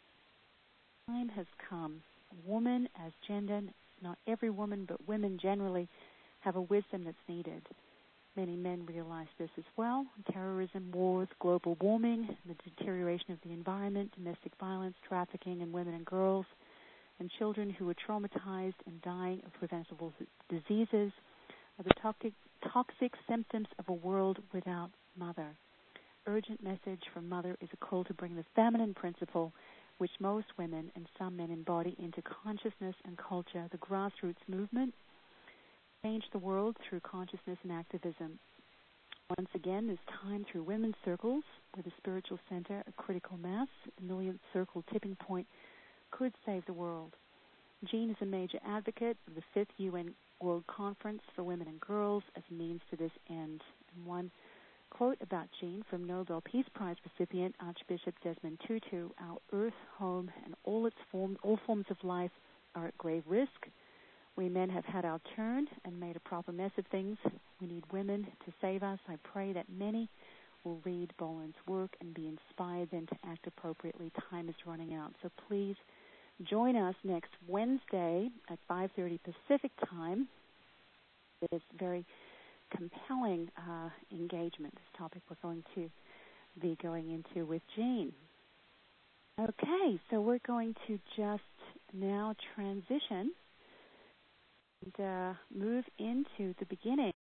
Time has come. Woman as gender, not every woman, but women generally, have a wisdom that's needed. Many men realize this as well. Terrorism, wars, global warming, the deterioration of the environment, domestic violence, trafficking in women and girls, and children who are traumatized and dying of preventable diseases are the toxic symptoms of a world without Mother. Urgent Message from Mother is a call to bring the feminine principle, which most women and some men embody, into consciousness and culture. The grassroots movement changed the world through consciousness and activism. Once again, this time through women's circles, with a spiritual center, a critical mass, the millionth circle tipping point could save the world. Jean is a major advocate of the 5th UN World Conference for Women and Girls as a means to this end. And one quote about Jean from Nobel Peace Prize recipient Archbishop Desmond Tutu: "Our earth, home, and all forms of life are at grave risk. We men have had our turn and made a proper mess of things. We need women to save us. I pray that many will read Bolen's work and be inspired then to act appropriately. Time is running out." So please join us next Wednesday at 5:30 Pacific time. This very compelling engagement, this topic we're going to be going into with Jean. Okay, so we're going to just now transition and move into the beginning